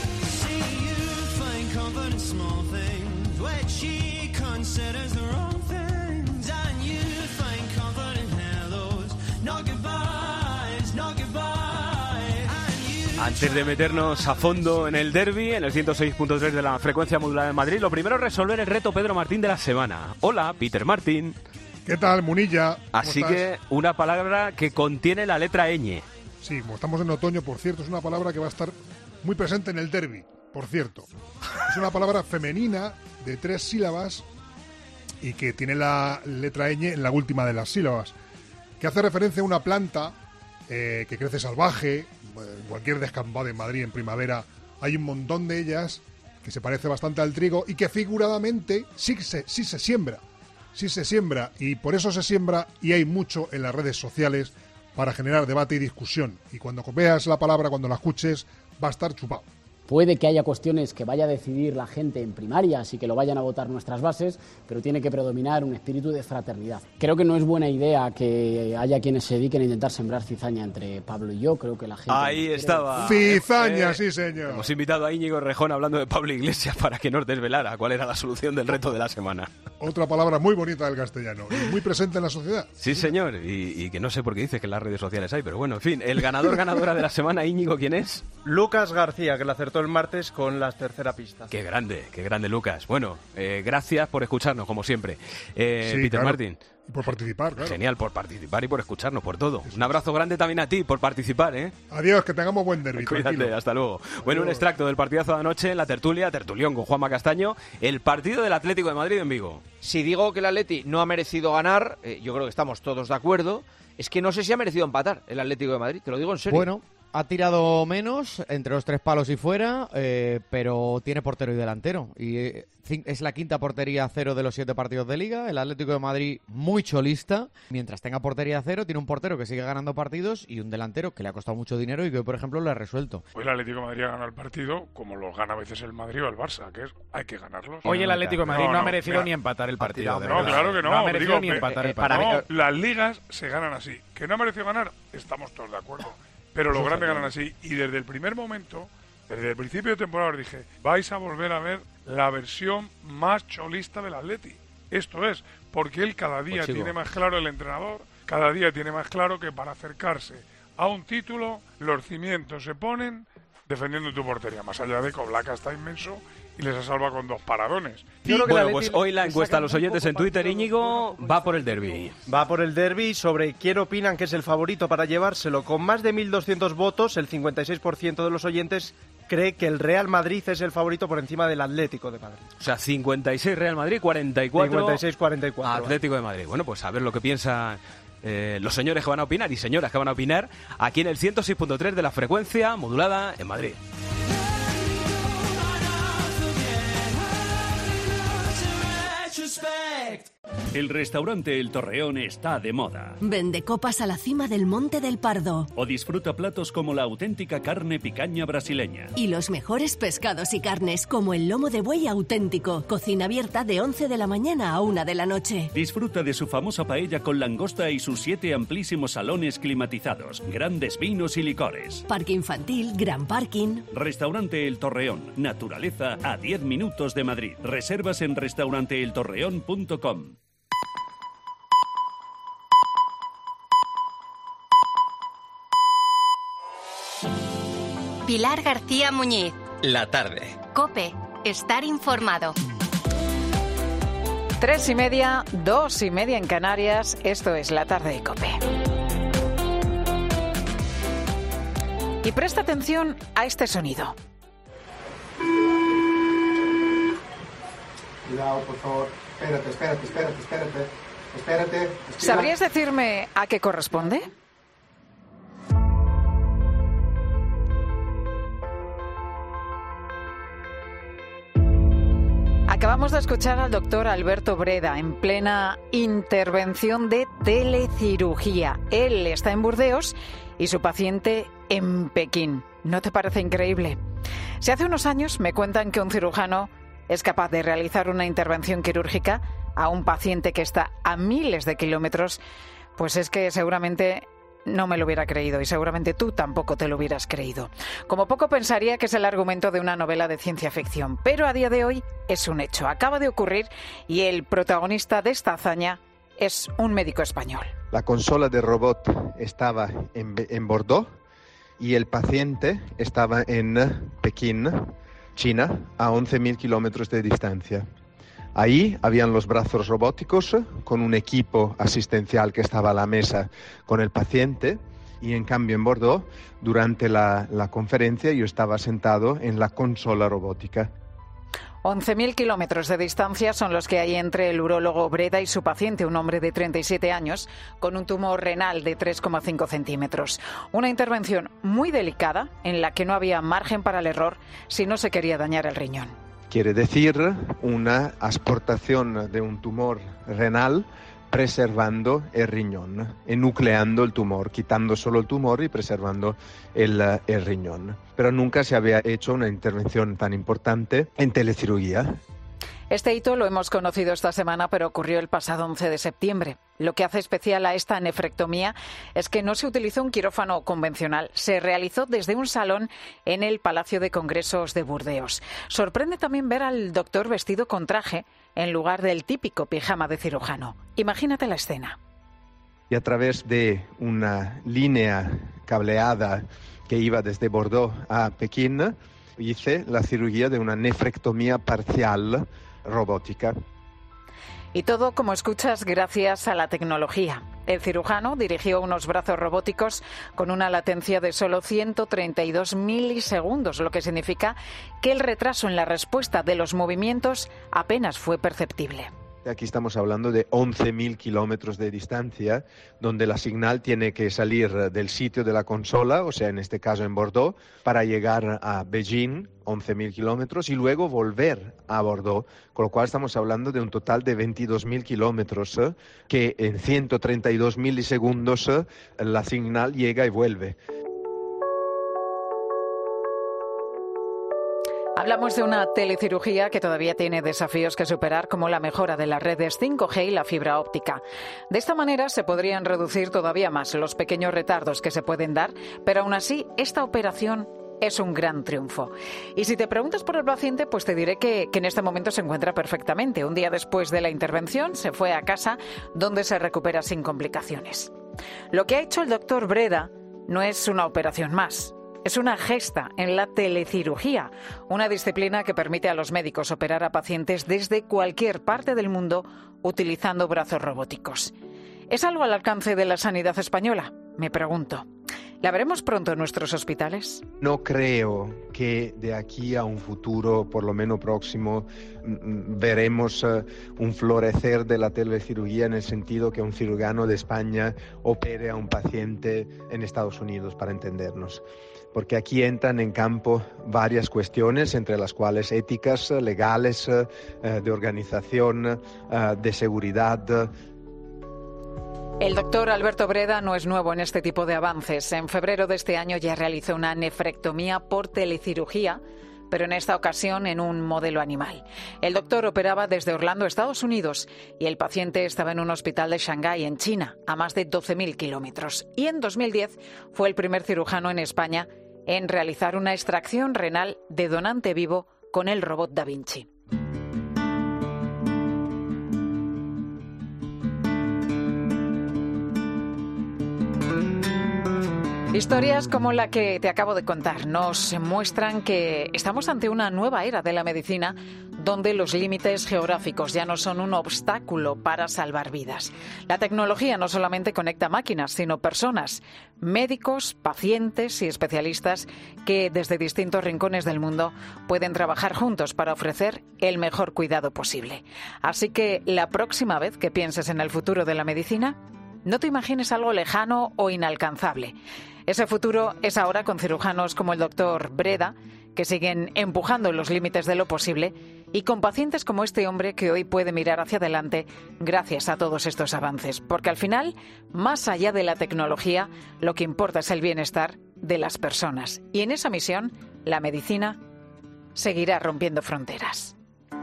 Antes de meternos a fondo en el derbi, en el ciento seis punto tres de la frecuencia modulada de Madrid, lo primero es resolver el reto Pedro Martín de la semana. Hola, Peter Martín. ¿Qué tal, Munilla? Así que una palabra que contiene la letra ñ. Sí, como estamos en otoño, por cierto, es una palabra que va a estar muy presente en el derbi, por cierto. Es una palabra femenina de tres sílabas y que tiene la letra ñ en la última de las sílabas, que hace referencia a una planta eh, que crece salvaje. En cualquier descampado en Madrid en primavera hay un montón de ellas, que se parece bastante al trigo y que figuradamente sí se, sí se siembra. Sí se siembra, y por eso se siembra, y hay mucho en las redes sociales para generar debate y discusión. Y cuando veas la palabra, cuando la escuches, va a estar chupado. Puede que haya cuestiones que vaya a decidir la gente en primarias y que lo vayan a votar nuestras bases, pero tiene que predominar un espíritu de fraternidad. Creo que no es buena idea que haya quienes se dediquen a intentar sembrar cizaña entre Pablo y yo. Creo que la gente... Ahí estaba. Cizaña, Eh, sí, señor. Hemos invitado a Íñigo Rejón hablando de Pablo Iglesias para que nos desvelara cuál era la solución del reto de la semana. Otra palabra muy bonita del castellano y muy presente en la sociedad. Sí, señor, y, y que no sé por qué dices que en las redes sociales hay, pero bueno, en fin, el ganador, ganadora de la semana, Íñigo, ¿quién es? Lucas García, que la acertó el martes con la tercera pista. Qué grande, qué grande, Lucas. Bueno, eh, gracias por escucharnos, como siempre. Eh, Sí, Peter claro. Martín. Y por participar, claro. Genial, por participar y por escucharnos, por todo. Un abrazo grande también a ti por participar, ¿eh? Adiós, que tengamos buen derbi. Cuídate, tranquilo. hasta luego. Bueno, un extracto del partidazo de anoche en la tertulia, tertulión con Juanma Castaño, el partido del Atlético de Madrid en Vigo. Si digo que el Atleti no ha merecido ganar, eh, yo creo que estamos todos de acuerdo, es que no sé si ha merecido empatar el Atlético de Madrid, te lo digo en serio. Bueno, ha tirado menos, entre los tres palos y fuera, eh, pero tiene portero y delantero. Y eh, cin- es la quinta portería cero de los siete partidos de Liga. El Atlético de Madrid muy cholista. Mientras tenga portería cero, tiene un portero que sigue ganando partidos y un delantero que le ha costado mucho dinero y que hoy, por ejemplo, lo ha resuelto. Hoy el Atlético de Madrid ha ganado el partido como los gana a veces el Madrid o el Barça, que es hay que ganarlos. Hoy el Atlético de Madrid no, No, ha no, merecido mira, ni empatar el partido. de No, verdad. claro que no. No ha merecido digo ni que- empatar eh, el partido. no, las ligas se ganan así. Que no ha merecido ganar, estamos todos de acuerdo. Pero los Eso grandes está ganan así. Y desde el primer momento, desde el principio de temporada, os dije, vais a volver a ver la versión más cholista del Atleti. Esto es, porque él cada día Pues, chico. tiene más claro, el entrenador, cada día tiene más claro que para acercarse a un título, los cimientos se ponen defendiendo tu portería. Más allá de que Oblak está inmenso y les ha salvado con dos paradones. Bueno, pues hoy la encuesta a los oyentes en Twitter, Íñigo, va por el derbi. Va por el derbi sobre quién opinan que es el favorito para llevárselo. Con más de mil doscientos votos, el cincuenta y seis por ciento de los oyentes cree que el Real Madrid es el favorito por encima del Atlético de Madrid. O sea, cincuenta y seis Real Madrid, cuarenta y cuatro cincuenta y seis cuarenta y cuatro. Atlético de Madrid. Bueno, pues a ver lo que piensan eh, los señores que van a opinar y señoras que van a opinar aquí en el ciento seis punto tres de la frecuencia modulada en Madrid. El restaurante El Torreón está de moda. Vende copas a la cima del Monte del Pardo. O disfruta platos como la auténtica carne picaña brasileña. Y los mejores pescados y carnes, como el lomo de buey auténtico. Cocina abierta de once de la mañana a una de la noche. Disfruta de su famosa paella con langosta y sus siete amplísimos salones climatizados, grandes vinos y licores. Parque infantil, gran parking. Restaurante El Torreón. Naturaleza a diez minutos de Madrid. Reservas en restaurante el torreón punto com. Pilar García Muñiz. La tarde. COPE. Estar informado. Tres y media, dos y media en Canarias. Esto es La Tarde de COPE. Y presta atención a este sonido. Cuidado, por favor. Espérate, espérate, espérate, espérate. Espérate. Espera. ¿Sabrías decirme a qué corresponde? Acabamos de escuchar al doctor Alberto Breda en plena intervención de telecirugía. Él está en Burdeos y su paciente en Pekín. ¿No te parece increíble? Si hace unos años me cuentan que un cirujano es capaz de realizar una intervención quirúrgica a un paciente que está a miles de kilómetros, pues es que seguramente no me lo hubiera creído y seguramente tú tampoco te lo hubieras creído. Como poco pensaría que es el argumento de una novela de ciencia ficción, pero a día de hoy es un hecho. Acaba de ocurrir y el protagonista de esta hazaña es un médico español. La consola de robot estaba en, en Bordeaux y el paciente estaba en Pekín, China, a once mil kilómetros de distancia. Ahí habían los brazos robóticos con un equipo asistencial que estaba a la mesa con el paciente y en cambio en Bordeaux, durante la, la conferencia, yo estaba sentado en la consola robótica. once mil kilómetros de distancia son los que hay entre el urólogo Breda y su paciente, un hombre de treinta y siete años, con un tumor renal de tres coma cinco centímetros. Una intervención muy delicada en la que no había margen para el error si no se quería dañar el riñón. Quiere decir una asportación de un tumor renal preservando el riñón, enucleando el tumor, quitando solo el tumor y preservando el, el riñón. Pero nunca se había hecho una intervención tan importante en telecirugía. Este hito lo hemos conocido esta semana, pero ocurrió el pasado once de septiembre. Lo que hace especial a esta nefrectomía es que no se utilizó un quirófano convencional, se realizó desde un salón en el Palacio de Congresos de Burdeos. Sorprende también ver al doctor vestido con traje en lugar del típico pijama de cirujano. Imagínate la escena. Y a través de una línea cableada que iba desde Bordeaux a Pekín, hice la cirugía de una nefrectomía parcial robótica. Y todo, como escuchas, gracias a la tecnología. El cirujano dirigió unos brazos robóticos con una latencia de solo ciento treinta y dos milisegundos, lo que significa que el retraso en la respuesta de los movimientos apenas fue perceptible. Aquí estamos hablando de once mil kilómetros de distancia, donde la señal tiene que salir del sitio de la consola, o sea, en este caso en Bordeaux, para llegar a Beijing, once mil kilómetros, y luego volver a Bordeaux, con lo cual estamos hablando de un total de veintidós mil kilómetros, ¿eh? que en ciento treinta y dos milisegundos ¿eh? la señal llega y vuelve. Hablamos de una telecirugía que todavía tiene desafíos que superar, como la mejora de las redes cinco G y la fibra óptica. De esta manera se podrían reducir todavía más los pequeños retardos que se pueden dar, pero aún así esta operación es un gran triunfo. Y si te preguntas por el paciente, pues te diré que, que en este momento se encuentra perfectamente. Un día después de la intervención se fue a casa, donde se recupera sin complicaciones. Lo que ha hecho el doctor Breda no es una operación más. Es una gesta en la telecirugía, una disciplina que permite a los médicos operar a pacientes desde cualquier parte del mundo utilizando brazos robóticos. ¿Es algo al alcance de la sanidad española? Me pregunto. ¿La veremos pronto en nuestros hospitales? No creo que de aquí a un futuro, por lo menos próximo, veremos uh, un florecer de la telecirugía en el sentido que un cirujano de España opere a un paciente en Estados Unidos, para entendernos. porque aquí entran en campo varias cuestiones, entre las cuales éticas, legales, eh, de organización, eh, de seguridad. El doctor Alberto Breda no es nuevo en este tipo de avances. En febrero de este año ya realizó una nefrectomía por telecirugía, pero en esta ocasión en un modelo animal. El doctor operaba desde Orlando, Estados Unidos, y el paciente estaba en un hospital de Shanghái, en China, a más de doce mil kilómetros. Y en dos mil diez fue el primer cirujano en España en realizar una extracción renal de donante vivo con el robot Da Vinci. Historias como la que te acabo de contar nos muestran que estamos ante una nueva era de la medicina donde los límites geográficos ya no son un obstáculo para salvar vidas. La tecnología no solamente conecta máquinas, sino personas, médicos, pacientes y especialistas que desde distintos rincones del mundo pueden trabajar juntos para ofrecer el mejor cuidado posible. Así que la próxima vez que pienses en el futuro de la medicina, no te imagines algo lejano o inalcanzable. Ese futuro es ahora con cirujanos como el doctor Breda, que siguen empujando los límites de lo posible, y con pacientes como este hombre que hoy puede mirar hacia adelante gracias a todos estos avances. Porque al final, más allá de la tecnología, lo que importa es el bienestar de las personas. Y en esa misión, la medicina seguirá rompiendo fronteras.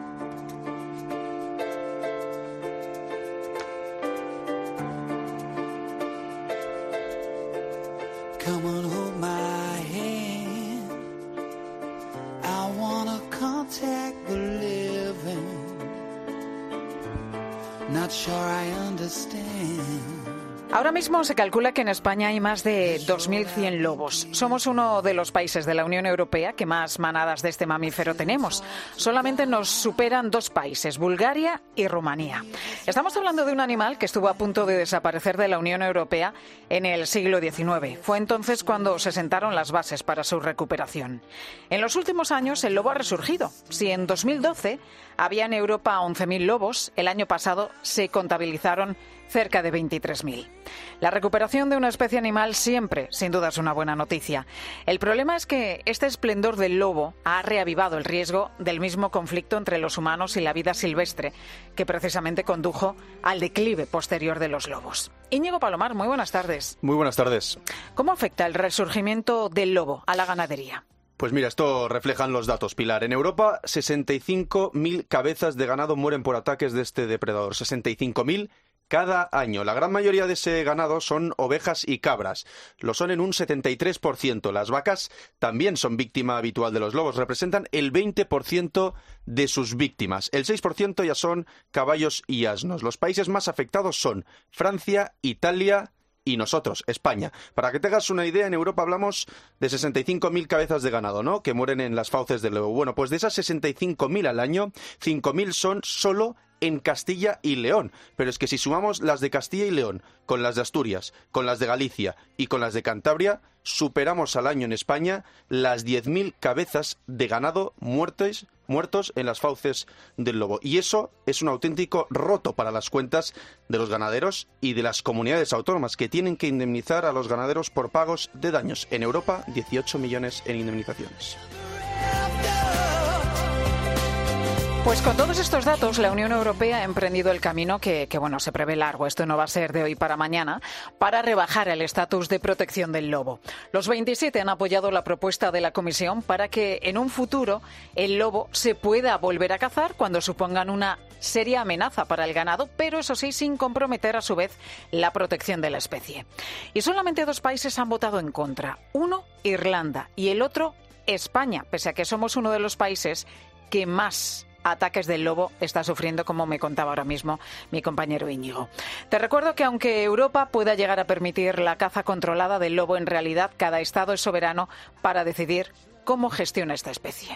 Come on, hold my hand. I wanna contact the living. Not sure I understand. Ahora mismo se calcula que en España hay más de dos mil cien lobos. Somos uno de los países de la Unión Europea que más manadas de este mamífero tenemos. Solamente nos superan dos países, Bulgaria y Rumanía. Estamos hablando de un animal que estuvo a punto de desaparecer de la Unión Europea en el siglo diecinueve. Fue entonces cuando se sentaron las bases para su recuperación. En los últimos años el lobo ha resurgido. Si en dos mil doce había en Europa once mil lobos, el año pasado se contabilizaron cerca de veintitrés mil. La recuperación de una especie animal siempre, sin duda, es una buena noticia. El problema es que este esplendor del lobo ha reavivado el riesgo del mismo conflicto entre los humanos y la vida silvestre, que precisamente condujo al declive posterior de los lobos. Íñigo Palomar, muy buenas tardes. Muy buenas tardes. ¿Cómo afecta el resurgimiento del lobo a la ganadería? Pues mira, esto reflejan los datos, Pilar. En Europa, sesenta y cinco mil cabezas de ganado mueren por ataques de este depredador. sesenta y cinco mil cada año. La gran mayoría de ese ganado son ovejas y cabras. Lo son en un setenta y tres por ciento. Las vacas también son víctima habitual de los lobos. Representan el veinte por ciento de sus víctimas. El seis por ciento ya son caballos y asnos. Los países más afectados son Francia, Italia y nosotros, España. Para que te hagas una idea, en Europa hablamos de sesenta y cinco mil cabezas de ganado, ¿no?, que mueren en las fauces del lobo. Bueno, pues de esas sesenta y cinco mil al año, cinco mil son solo en Castilla y León. Pero es que si sumamos las de Castilla y León con las de Asturias, con las de Galicia y con las de Cantabria, superamos al año en España las diez mil cabezas de ganado muertos, muertos en las fauces del lobo. Y eso es un auténtico roto para las cuentas de los ganaderos y de las comunidades autónomas, que tienen que indemnizar a los ganaderos por pagos de daños. En Europa, dieciocho millones en indemnizaciones. Pues con todos estos datos, la Unión Europea ha emprendido el camino que, que, bueno, se prevé largo, esto no va a ser de hoy para mañana, para rebajar el estatus de protección del lobo. Los veintisiete han apoyado la propuesta de la Comisión para que en un futuro el lobo se pueda volver a cazar cuando supongan una seria amenaza para el ganado, pero eso sí, sin comprometer a su vez la protección de la especie. Y solamente dos países han votado en contra. Uno, Irlanda, y el otro, España, pese a que somos uno de los países que más ataques del lobo está sufriendo, como me contaba ahora mismo mi compañero Íñigo. Te recuerdo que aunque Europa pueda llegar a permitir la caza controlada del lobo, en realidad cada estado es soberano para decidir cómo gestiona esta especie.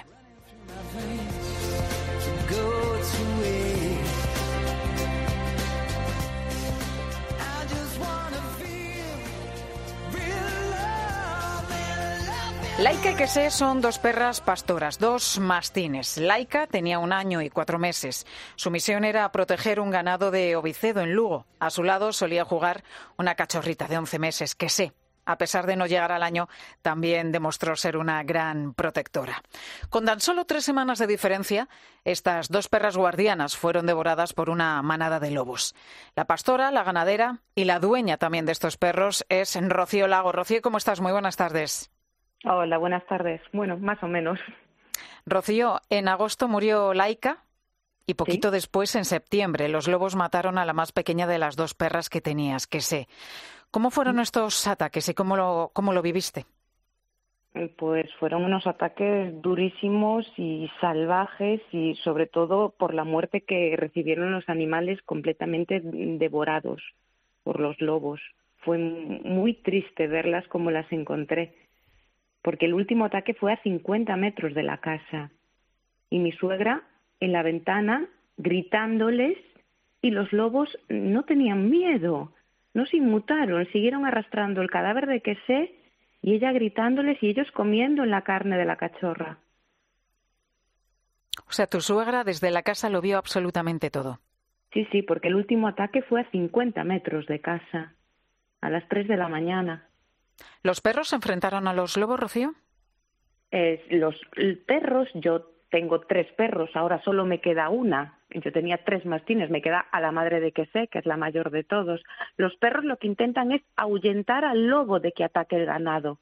Laika y Quesé son dos perras pastoras, dos mastines. Laika tenía un año y cuatro meses. Su misión era proteger un ganado de Ovicedo, en Lugo. A su lado solía jugar una cachorrita de once meses, Quesé. a pesar de no llegar al año, también demostró ser una gran protectora. Con tan solo tres semanas de diferencia, estas dos perras guardianas fueron devoradas por una manada de lobos. La pastora, la ganadera y la dueña también de estos perros es Rocío Lago. Rocío, ¿cómo estás? Muy buenas tardes. Hola, buenas tardes. Bueno, más o menos. Rocío, en agosto murió Laika y poquito ¿Sí? después, en septiembre, los lobos mataron a la más pequeña de las dos perras que tenías, que sé. ¿Cómo fueron estos ataques y cómo lo, cómo lo viviste? Pues fueron unos ataques durísimos y salvajes y sobre todo por la muerte que recibieron los animales completamente devorados por los lobos. Fue muy triste verlas como las encontré, porque el último ataque fue a cincuenta metros de la casa y mi suegra en la ventana gritándoles y los lobos no tenían miedo, no se inmutaron, siguieron arrastrando el cadáver de Quesé y ella gritándoles y ellos comiendo la carne de la cachorra. O sea, tu suegra desde la casa lo vio absolutamente todo. Sí, sí, porque el último ataque fue a cincuenta metros de casa, a las tres de la mañana. ¿Los perros se enfrentaron a los lobos, Rocío? Eh, los perros, yo tengo tres perros, ahora solo me queda una. Yo tenía tres mastines, me queda a la madre de Quesé, que es la mayor de todos. Los perros lo que intentan es ahuyentar al lobo de que ataque el ganado.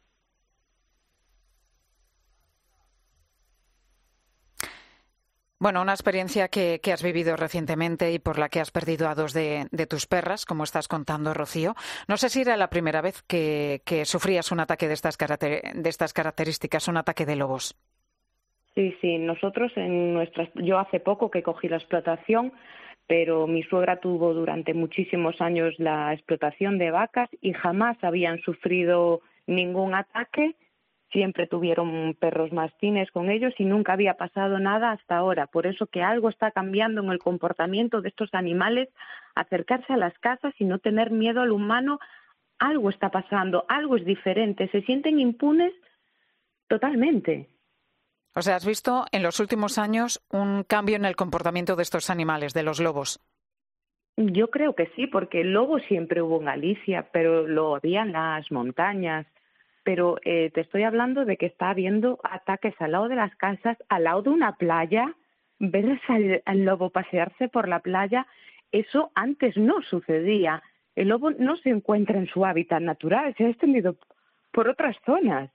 Bueno, una experiencia que, que has vivido recientemente y por la que has perdido a dos de, de tus perras, como estás contando, Rocío. No sé si era la primera vez que, que sufrías un ataque de estas, caracter- de estas características, un ataque de lobos. Sí, sí, nosotros en nuestras, yo hace poco que cogí la explotación, pero mi suegra tuvo durante muchísimos años la explotación de vacas y jamás habían sufrido ningún ataque, siempre tuvieron perros mastines con ellos y nunca había pasado nada hasta ahora. Por eso que algo está cambiando en el comportamiento de estos animales, acercarse a las casas y no tener miedo al humano, algo está pasando, algo es diferente, se sienten impunes totalmente. O sea, ¿has visto en los últimos años un cambio en el comportamiento de estos animales, de los lobos? Yo creo que sí, porque el lobo siempre hubo en Galicia, pero lo había en las montañas. Pero eh, te estoy hablando de que está habiendo ataques al lado de las casas, al lado de una playa, ver al, al lobo pasearse por la playa, eso antes no sucedía. El lobo no se encuentra en su hábitat natural, se ha extendido por otras zonas.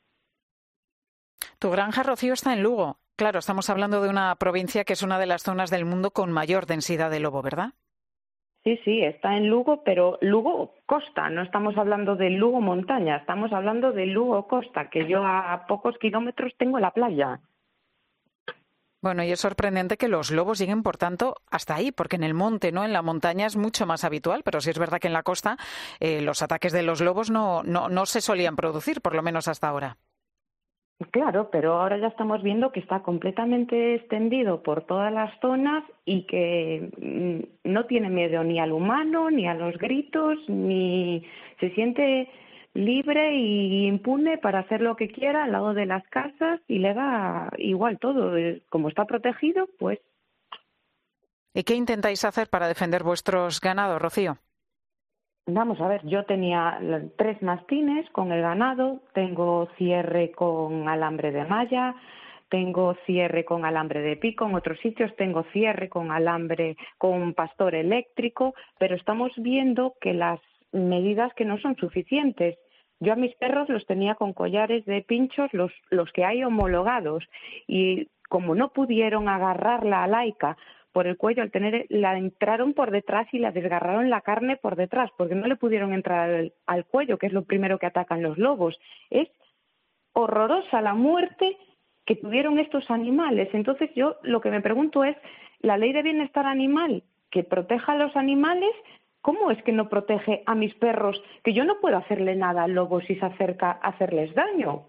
Tu granja, Rocío, está en Lugo. Claro, estamos hablando de una provincia que es una de las zonas del mundo con mayor densidad de lobo, ¿verdad? Sí, sí, está en Lugo, pero Lugo costa, no estamos hablando de Lugo montaña, estamos hablando de Lugo costa, que yo a pocos kilómetros tengo la playa. Bueno, y es sorprendente que los lobos lleguen, por tanto, hasta ahí, porque en el monte, ¿no? En la montaña es mucho más habitual, pero sí es verdad que en la costa eh, los ataques de los lobos no, no, no se solían producir, por lo menos hasta ahora. Claro, pero ahora ya estamos viendo que está completamente extendido por todas las zonas y que mm, no tiene miedo ni al humano, ni a los gritos, ni se siente libre y impune para hacer lo que quiera al lado de las casas y le da igual todo. Como está protegido, pues... ¿Y qué intentáis hacer para defender vuestros ganados, Rocío? Vamos a ver, yo tenía tres mastines con el ganado, tengo cierre con alambre de malla, tengo cierre con alambre de pico, en otros sitios tengo cierre con alambre con pastor eléctrico, pero estamos viendo que las medidas que no son suficientes. Yo a mis perros los tenía con collares de pinchos, los, los que hay homologados, y como no pudieron agarrarla a Laika por el cuello, al tener la entraron por detrás y la desgarraron la carne por detrás, porque no le pudieron entrar al, al cuello, que es lo primero que atacan los lobos. Es horrorosa la muerte que tuvieron estos animales. Entonces yo lo que me pregunto es, la ley de bienestar animal que proteja a los animales, ¿cómo es que no protege a mis perros? Que yo no puedo hacerle nada al lobo si se acerca a hacerles daño.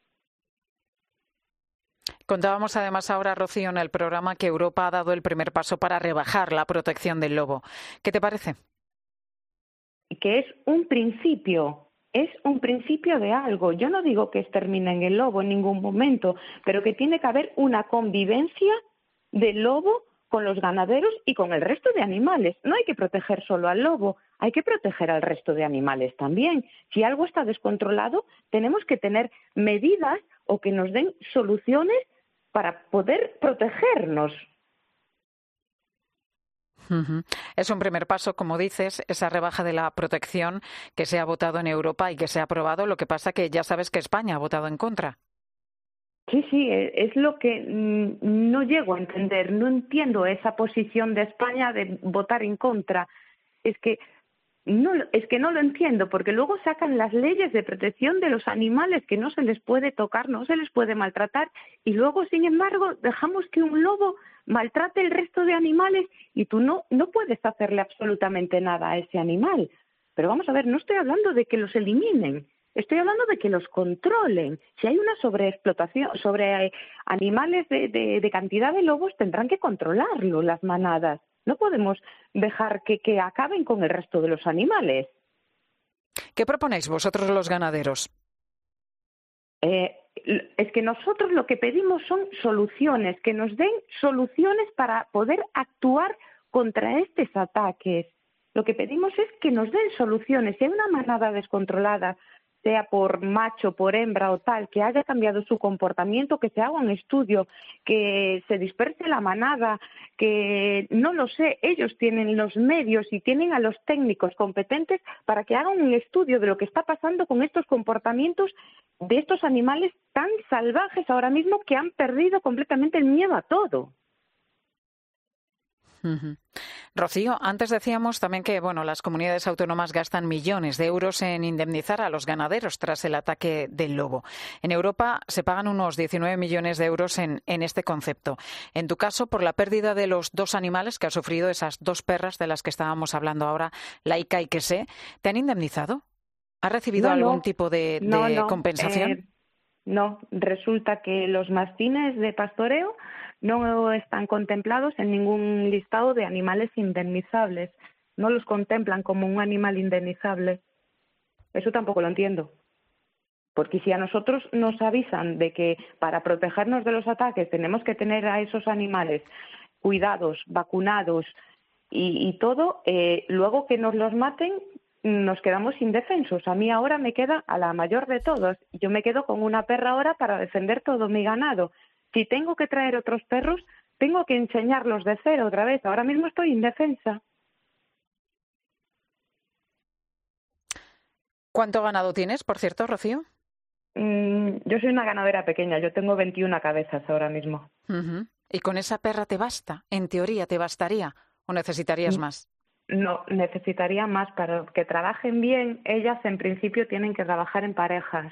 Contábamos además ahora, Rocío, en el programa que Europa ha dado el primer paso para rebajar la protección del lobo. ¿Qué te parece? Que es un principio, es un principio de algo. Yo no digo que exterminen el lobo en ningún momento, pero que tiene que haber una convivencia del lobo con los ganaderos y con el resto de animales. No hay que proteger solo al lobo, hay que proteger al resto de animales también. Si algo está descontrolado, tenemos que tener medidas o que nos den soluciones para poder protegernos. Uh-huh. Es un primer paso, como dices, esa rebaja de la protección que se ha votado en Europa y que se ha aprobado. Lo que pasa que ya sabes que España ha votado en contra. Sí, sí, es lo que no llego a entender. No entiendo esa posición de España de votar en contra. Es que no, es que no lo entiendo, porque luego sacan las leyes de protección de los animales que no se les puede tocar, no se les puede maltratar, y luego, sin embargo, dejamos que un lobo maltrate el resto de animales y tú no, no puedes hacerle absolutamente nada a ese animal. Pero vamos a ver, no estoy hablando de que los eliminen. Estoy hablando de que los controlen. Si hay una sobreexplotación sobre animales de, de, de cantidad de lobos, tendrán que controlarlo las manadas. No podemos dejar que, que acaben con el resto de los animales. ¿Qué proponéis vosotros los ganaderos? Eh, es que nosotros lo que pedimos son soluciones, que nos den soluciones para poder actuar contra estos ataques. Lo que pedimos es que nos den soluciones. Si hay una manada descontrolada, sea por macho, por hembra o tal, que haya cambiado su comportamiento, que se haga un estudio, que se disperse la manada, que no lo sé, ellos tienen los medios y tienen a los técnicos competentes para que hagan un estudio de lo que está pasando con estos comportamientos de estos animales tan salvajes ahora mismo que han perdido completamente el miedo a todo. Uh-huh. Rocío, antes decíamos también que bueno, las comunidades autónomas gastan millones de euros en indemnizar a los ganaderos tras el ataque del lobo. En Europa se pagan unos diecinueve millones de euros en, en este concepto. En tu caso, por la pérdida de los dos animales que ha sufrido esas dos perras de las que estábamos hablando ahora, Laika y Quesé, ¿te han indemnizado? ¿Has recibido no, algún no. tipo de, no, de no. compensación? Eh, no, resulta que los mastines de pastoreo no están contemplados en ningún listado de animales indemnizables. No los contemplan como un animal indemnizable. Eso tampoco lo entiendo. Porque si a nosotros nos avisan de que para protegernos de los ataques tenemos que tener a esos animales cuidados, vacunados y, y todo, eh, luego que nos los maten, nos quedamos indefensos. A mí ahora me queda a la mayor de todos. Yo me quedo con una perra ahora para defender todo mi ganado. Si tengo que traer otros perros, tengo que enseñarlos de cero otra vez. Ahora mismo estoy indefensa. ¿Cuánto ganado tienes, por cierto, Rocío? Mm, yo soy una ganadera pequeña. Yo tengo veintiuna cabezas ahora mismo. Uh-huh. ¿Y con esa perra te basta? ¿En teoría te bastaría? ¿O necesitarías más? No, necesitaría más. Para que trabajen bien, ellas en principio tienen que trabajar en parejas.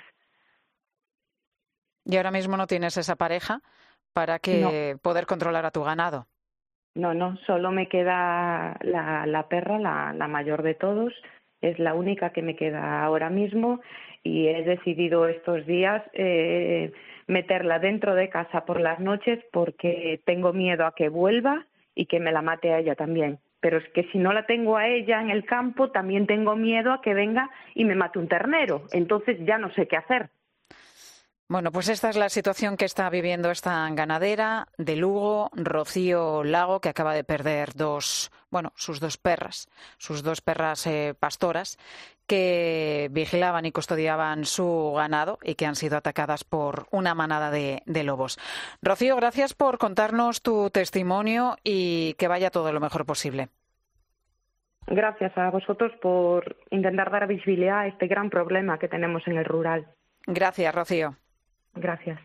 ¿Y ahora mismo no tienes esa pareja para que no. poder controlar a tu ganado? No, no, solo me queda la, la perra, la, la mayor de todos. Es la única que me queda ahora mismo y he decidido estos días eh, meterla dentro de casa por las noches porque tengo miedo a que vuelva y que me la mate a ella también. Pero es que si no la tengo a ella en el campo, también tengo miedo a que venga y me mate un ternero. Entonces ya no sé qué hacer. Bueno, pues esta es la situación que está viviendo esta ganadera de Lugo, Rocío Lago, que acaba de perder dos, bueno, sus dos perras, sus dos perras eh, pastoras, que vigilaban y custodiaban su ganado y que han sido atacadas por una manada de, de lobos. Rocío, gracias por contarnos tu testimonio y que vaya todo lo mejor posible. Gracias a vosotros por intentar dar visibilidad a este gran problema que tenemos en el rural. Gracias, Rocío. Gracias.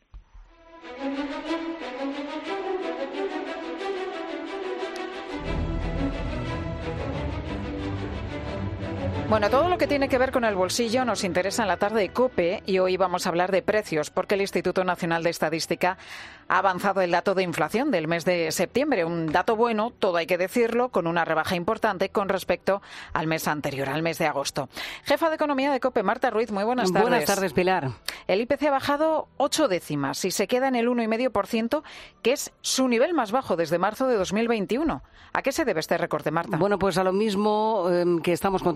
Bueno, todo lo que tiene que ver con el bolsillo nos interesa en la tarde de COPE y hoy vamos a hablar de precios porque el Instituto Nacional de Estadística ha avanzado el dato de inflación del mes de septiembre. Un dato bueno, todo hay que decirlo, con una rebaja importante con respecto al mes anterior, al mes de agosto. Jefa de Economía de COPE, Marta Ruiz, muy buenas tardes. Buenas tardes, Pilar. El I P C ha bajado ocho décimas y se queda en el uno coma cinco por ciento, que es su nivel más bajo desde marzo de dos mil veintiuno. ¿A qué se debe este recorte, Marta? Bueno, pues a lo mismo eh, que estamos contando en los últimos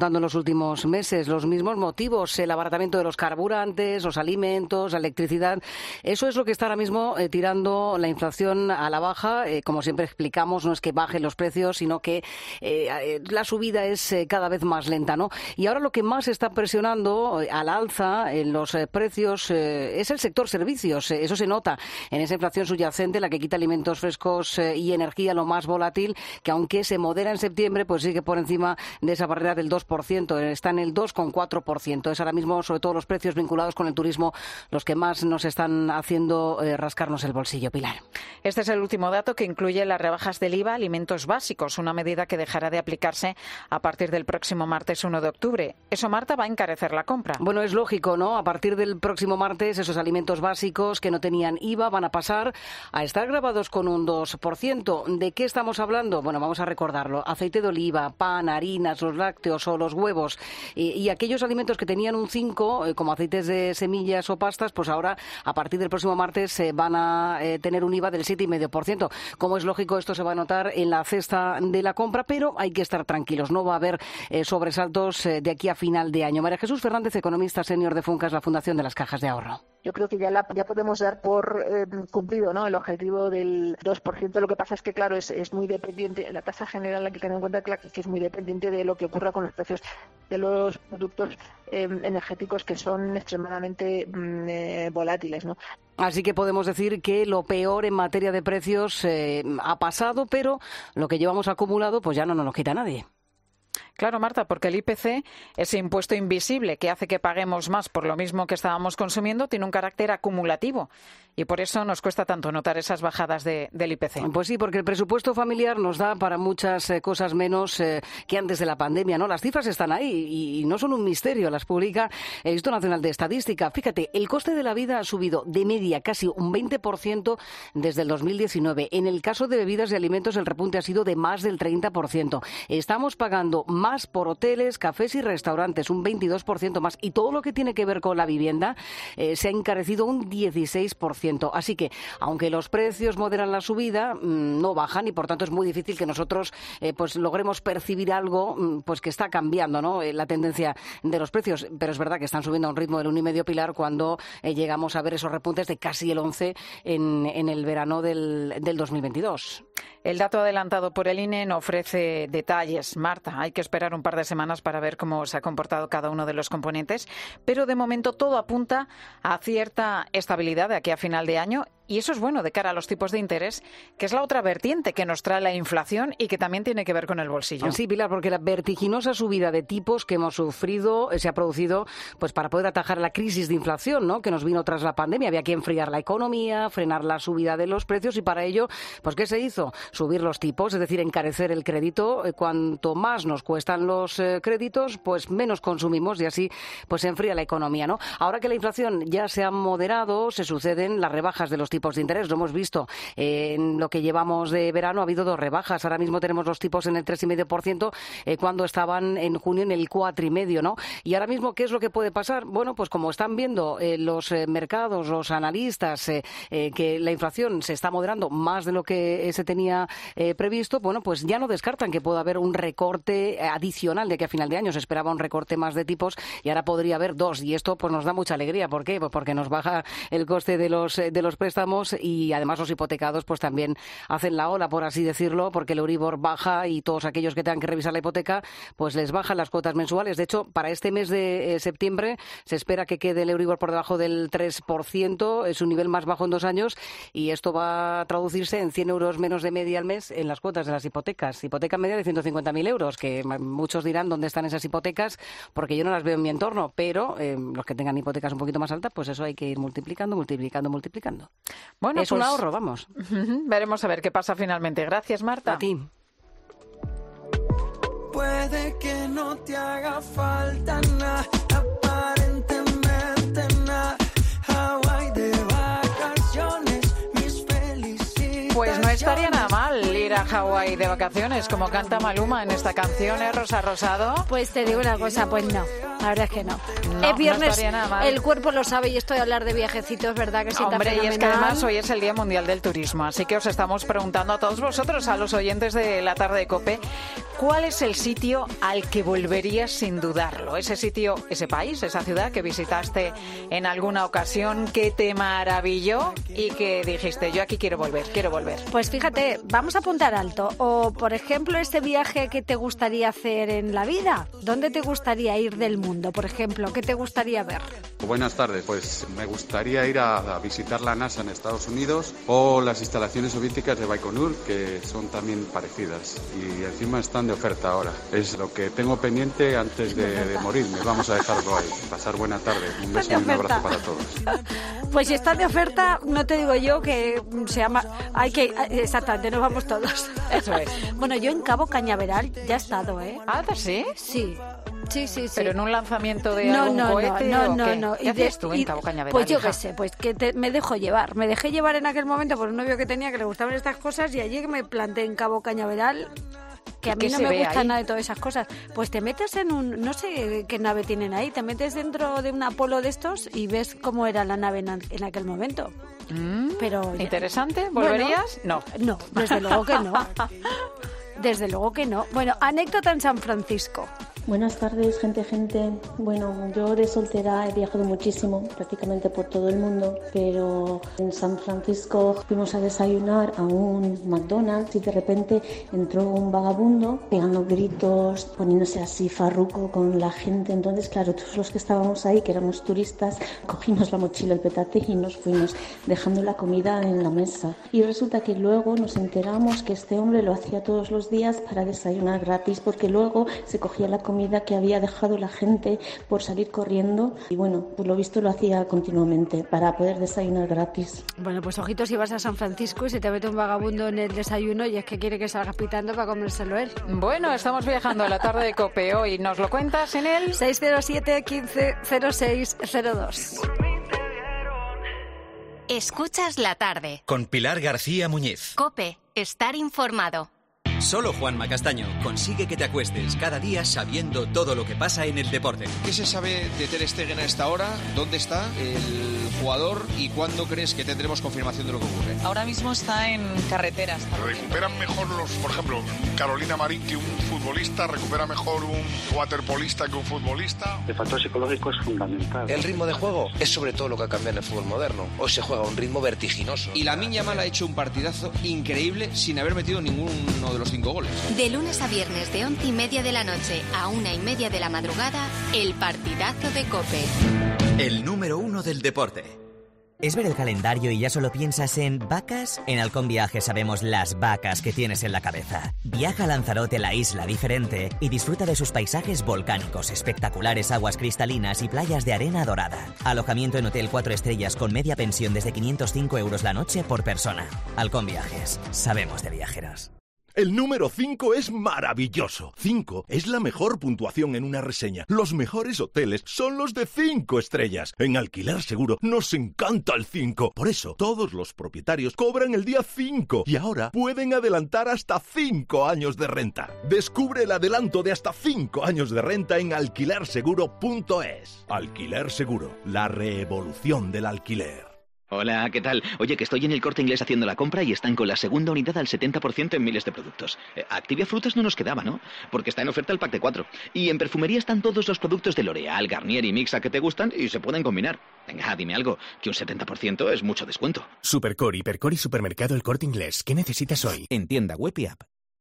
últimos meses. Los mismos motivos, el abaratamiento de los carburantes, los alimentos, la electricidad. Eso es lo que está ahora mismo eh, tirando la inflación a la baja. Eh, como siempre explicamos, no es que bajen los precios, sino que eh, la subida es eh, cada vez más lenta, ¿no? Y ahora lo que más está presionando eh, al alza en los eh, precios eh, es el sector servicios. Eh, eso se nota en esa inflación subyacente, la que quita alimentos frescos eh, y energía, lo más volátil, que aunque se modera en septiembre, pues sigue por encima de esa barrera del dos por ciento. Está en el dos coma cuatro por ciento. Es ahora mismo, sobre todo, los precios vinculados con el turismo los que más nos están haciendo eh, rascarnos el bolsillo. Pilar. Este es el último dato que incluye las rebajas del I V A a alimentos básicos, una medida que dejará de aplicarse a partir del próximo martes uno de octubre. Eso, Marta, va a encarecer la compra. Bueno, es lógico, ¿no? A partir del próximo martes, esos alimentos básicos que no tenían I V A van a pasar a estar grabados con un dos por ciento. ¿De qué estamos hablando? Bueno, vamos a recordarlo. Aceite de oliva, pan, harinas, los lácteos o los huevos. Y, y aquellos alimentos que tenían un cinco, eh, como aceites de semillas o pastas, pues ahora, a partir del próximo martes, eh, van a eh, tener un I V A del siete coma cinco por ciento. Como es lógico, esto se va a notar en la cesta de la compra, pero hay que estar tranquilos. No va a haber eh, sobresaltos eh, de aquí a final de año. María Jesús Fernández, economista senior de Funcas, la Fundación de las Cajas de Ahorro. Yo creo que ya, la, ya podemos dar por eh, cumplido, ¿no?, el objetivo del dos por ciento. Lo que pasa es que, claro, es, es muy dependiente, la tasa general hay que tener en cuenta que, que es muy dependiente de lo que ocurra con los precios de los productos eh, energéticos, que son extremadamente mm, eh, volátiles, ¿no? Así que podemos decir que lo peor en materia de precios eh, ha pasado, pero lo que llevamos acumulado pues ya no nos lo quita nadie. Claro, Marta, porque el I P C, ese impuesto invisible que hace que paguemos más por lo mismo que estábamos consumiendo, tiene un carácter acumulativo y por eso nos cuesta tanto notar esas bajadas de, del I P C. Pues sí, porque el presupuesto familiar nos da para muchas eh, cosas menos eh, que antes de la pandemia, ¿no? Las cifras están ahí y, y no son un misterio, las publica el Instituto Nacional de Estadística. Fíjate, el coste de la vida ha subido de media casi un veinte por ciento desde el dos mil diecinueve. En el caso de bebidas y alimentos, el repunte ha sido de más del treinta por ciento. Estamos pagando más por hoteles, cafés y restaurantes, un veintidós por ciento más. Y todo lo que tiene que ver con la vivienda eh, se ha encarecido un dieciséis por ciento. Así que, aunque los precios moderan la subida, mmm, no bajan y, por tanto, es muy difícil que nosotros eh, pues logremos percibir algo mmm, pues que está cambiando, ¿no?, eh, la tendencia de los precios. Pero es verdad que están subiendo a un ritmo del uno y medio, Pilar, cuando eh, llegamos a ver esos repuntes de casi el once en, en el verano del, del dos mil veintidós. El dato adelantado por el I N E no ofrece detalles, Marta. Hay que esperar un par de semanas para ver cómo se ha comportado cada uno de los componentes, pero de momento todo apunta a cierta estabilidad de aquí a final de año. Y eso es bueno de cara a los tipos de interés, que es la otra vertiente que nos trae la inflación y que también tiene que ver con el bolsillo. Sí, Pilar, porque la vertiginosa subida de tipos que hemos sufrido eh, se ha producido pues para poder atajar la crisis de inflación, ¿no?, que nos vino tras la pandemia. Había que enfriar la economía, frenar la subida de los precios y para ello, pues ¿qué se hizo? Subir los tipos, es decir, encarecer el crédito. Eh, cuanto más nos cuestan los eh, créditos, pues menos consumimos y así pues se enfría la economía, ¿no? Ahora que la inflación ya se ha moderado, se suceden las rebajas de los tipos de interés. Lo hemos visto eh, en lo que llevamos de verano, ha habido dos rebajas. Ahora mismo tenemos los tipos en el tres coma cinco por ciento eh, cuando estaban en junio en el cuatro coma cinco por ciento, ¿no? Y ahora mismo, ¿qué es lo que puede pasar? Bueno, pues como están viendo eh, los eh, mercados, los analistas, eh, eh, que la inflación se está moderando más de lo que eh, se tenía eh, previsto, bueno, pues ya no descartan que pueda haber un recorte adicional de que a final de año se esperaba un recorte más de tipos y ahora podría haber dos. Y esto pues nos da mucha alegría. ¿Por qué? Pues porque nos baja el coste de los, de los préstamos y además los hipotecados pues también hacen la ola, por así decirlo, porque el Euribor baja y todos aquellos que tengan que revisar la hipoteca pues les bajan las cuotas mensuales. De hecho, para este mes de eh, septiembre se espera que quede el Euribor por debajo del tres por ciento, es un nivel más bajo en dos años y esto va a traducirse en cien euros menos de media al mes en las cuotas de las hipotecas. Hipoteca media de ciento cincuenta mil euros, que muchos dirán dónde están esas hipotecas porque yo no las veo en mi entorno, pero eh, los que tengan hipotecas un poquito más altas, pues eso hay que ir multiplicando, multiplicando, multiplicando. Bueno, es pues, un ahorro, vamos. Veremos a ver qué pasa finalmente. Gracias, Marta. A ti. Puede que no te haga falta nada, aparentemente nada. Hawái de vacaciones, mis felicidades. Pues no hay estaría nada mal ir a Hawái de vacaciones, como canta Maluma en esta canción, ¿eh, Rosa Rosado? Pues te digo una cosa, pues no, la verdad es que no. No, es viernes, no estaría nada mal. El cuerpo lo sabe y esto de hablar de viajecitos, ¿verdad? Que sienta Hombre, fenomenal. y es que además hoy es el Día Mundial del Turismo, así que os estamos preguntando a todos vosotros, a los oyentes de la tarde de COPE, ¿cuál es el sitio al que volverías sin dudarlo? Ese sitio, ese país, esa ciudad que visitaste en alguna ocasión, que te maravilló y que dijiste, yo aquí quiero volver, quiero volver. Pues fíjate, vamos a apuntar alto. O, por ejemplo, este viaje que te gustaría hacer en la vida. ¿Dónde te gustaría ir del mundo, por ejemplo? ¿Qué te gustaría ver? Buenas tardes, pues me gustaría ir a, a visitar la NASA en Estados Unidos o las instalaciones soviéticas de Baikonur, que son también parecidas y encima están de oferta ahora. Es lo que tengo pendiente antes de, de morirme. Vamos a dejarlo ahí. Pasar buena tarde. Un beso y un abrazo para todos. Pues si estás de oferta, no te digo yo que se llama... Hay que... Exactamente, nos vamos todos. Eso es. Bueno, yo en Cabo Cañaveral ya he estado, ¿eh? ¿Ah, sí? Sí. Sí, sí, sí. ¿Pero en un lanzamiento de no, algún no, cohete no, o no, qué? no. ¿Qué hacías tú en Cabo Cañaveral, Pues yo hija? qué sé, pues que te, me dejo llevar. Me dejé llevar en aquel momento por un novio que tenía que le gustaban estas cosas y allí que me planté en Cabo Cañaveral, que a mí no me gusta nada de todas esas cosas. Pues te metes en un... No sé qué nave tienen ahí. Te metes dentro de un Apolo de estos y ves cómo era la nave en, en aquel momento. Mm, Pero ¿interesante? ¿Volverías? Bueno, no. No, desde luego que no. Desde luego que no. Bueno, anécdota en San Francisco. Buenas tardes, gente, gente. Bueno, yo de soltera he viajado muchísimo, prácticamente por todo el mundo, pero en San Francisco fuimos a desayunar a un McDonald's y de repente entró un vagabundo pegando gritos, poniéndose así farruco con la gente. Entonces, claro, todos los que estábamos ahí, que éramos turistas, cogimos la mochila, el petate y nos fuimos dejando la comida en la mesa. Y resulta que luego nos enteramos que este hombre lo hacía todos los días para desayunar gratis, porque luego se cogía la comida que había dejado la gente por salir corriendo y bueno, por lo visto lo hacía continuamente para poder desayunar gratis. Bueno, pues ojitos si vas a San Francisco y se te mete un vagabundo en el desayuno y es que quiere que salgas pitando para comérselo él. Bueno, estamos viajando a la tarde de COPE hoy. ¿Nos lo cuentas en el seis cero siete, quince, cero seis cero dos? Escuchas la tarde. Con Pilar García Muñiz. COPE, estar informado. Solo Juanma Castaño consigue que te acuestes cada día sabiendo todo lo que pasa en el deporte. ¿Qué se sabe de Ter Stegen a esta hora? ¿Dónde está el jugador? ¿Y cuándo crees que tendremos confirmación de lo que ocurre? Ahora mismo está en carreteras. ¿Recuperan mejor los, por ejemplo, Carolina Marín que un futbolista? ¿Recupera mejor un waterpolista que un futbolista? El factor psicológico es fundamental. El ritmo de juego es sobre todo lo que ha cambiado en el fútbol moderno. Hoy se juega a un ritmo vertiginoso. Y Lamine Yamal ha hecho un partidazo increíble sin haber metido ninguno de los cinco goles. De lunes a viernes de once y media de la noche a una y media de la madrugada, el partidazo de COPE. El número uno del deporte. ¿Es ver el calendario y ya solo piensas en vacas? En Halcón Viajes sabemos las vacas que tienes en la cabeza. Viaja a Lanzarote, la isla diferente, y disfruta de sus paisajes volcánicos, espectaculares aguas cristalinas y playas de arena dorada. Alojamiento en hotel cuatro estrellas con media pensión desde quinientos cinco euros la noche por persona. Halcón Viajes. Sabemos de viajeros. El número cinco es maravilloso. cinco es la mejor puntuación en una reseña. Los mejores hoteles son los de cinco estrellas. En Alquiler Seguro nos encanta el cinco. Por eso, todos los propietarios cobran el día cinco y ahora pueden adelantar hasta cinco años de renta. Descubre el adelanto de hasta cinco años de renta en alquiler seguro punto es. Alquiler Seguro, la revolución del alquiler. Hola, ¿qué tal? Oye, que estoy en el Corte Inglés haciendo la compra y están con la segunda unidad al setenta por ciento en miles de productos. Eh, Activia Frutas no nos quedaba, ¿no? Porque está en oferta el pack de cuatro. Y en perfumería están todos los productos de L'Oréal, Garnier y Mixa que te gustan y se pueden combinar. Venga, dime algo, que un setenta por ciento es mucho descuento. Supercore, Hipercore y Supermercado El Corte Inglés. ¿Qué necesitas hoy? En tienda web y app.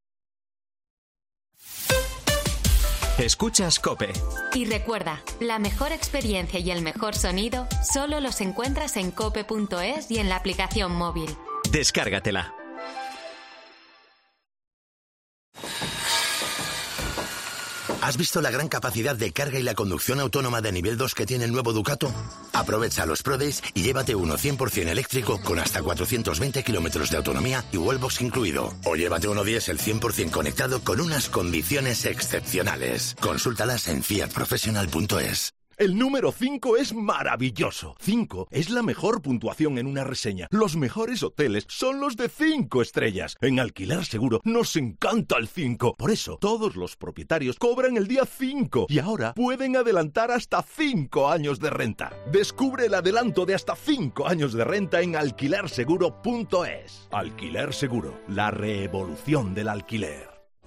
Escuchas COPE. Y recuerda, la mejor experiencia y el mejor sonido solo los encuentras en cope punto es y en la aplicación móvil. Descárgatela. ¿Has visto la gran capacidad de carga y la conducción autónoma de nivel dos que tiene el nuevo Ducato? Aprovecha los Pro Days y llévate uno cien por ciento eléctrico con hasta cuatrocientos veinte kilómetros de autonomía y wallbox incluido. O llévate uno diésel cien por ciento conectado con unas condiciones excepcionales. Consúltalas en fiat professional punto es. El número cinco es maravilloso. cinco es la mejor puntuación en una reseña. Los mejores hoteles son los de cinco estrellas. En Alquiler Seguro nos encanta el cinco. Por eso, todos los propietarios cobran el día cinco y ahora pueden adelantar hasta cinco años de renta. Descubre el adelanto de hasta cinco años de renta en alquiler seguro punto es. Alquiler Seguro, la revolución del alquiler.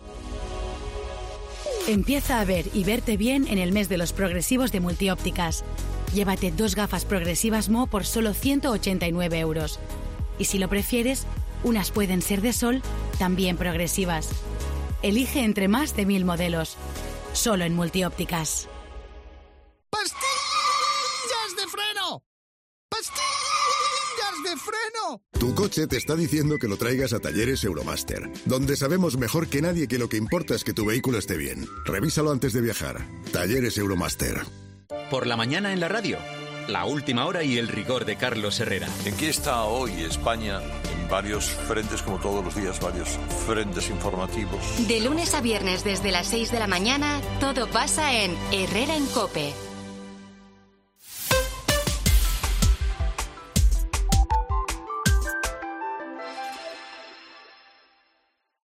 Empieza a ver y verte bien en el mes de los progresivos de Multiópticas. Llévate dos gafas progresivas Mo por solo ciento ochenta y nueve euros. Y si lo prefieres, unas pueden ser de sol, también progresivas. Elige entre más de mil modelos. Solo en Multiópticas. ¡Pastillas de freno! ¡Pastillas de freno! Tu coche te está diciendo que lo traigas a Talleres Euromaster, donde sabemos mejor que nadie que lo que importa es que tu vehículo esté bien. Revísalo antes de viajar. Talleres Euromaster. Por la mañana en la radio, la última hora y el rigor de Carlos Herrera. ¿En qué está hoy España? En varios frentes, como todos los días, varios frentes informativos. De lunes a viernes desde las seis de la mañana, todo pasa en Herrera en COPE.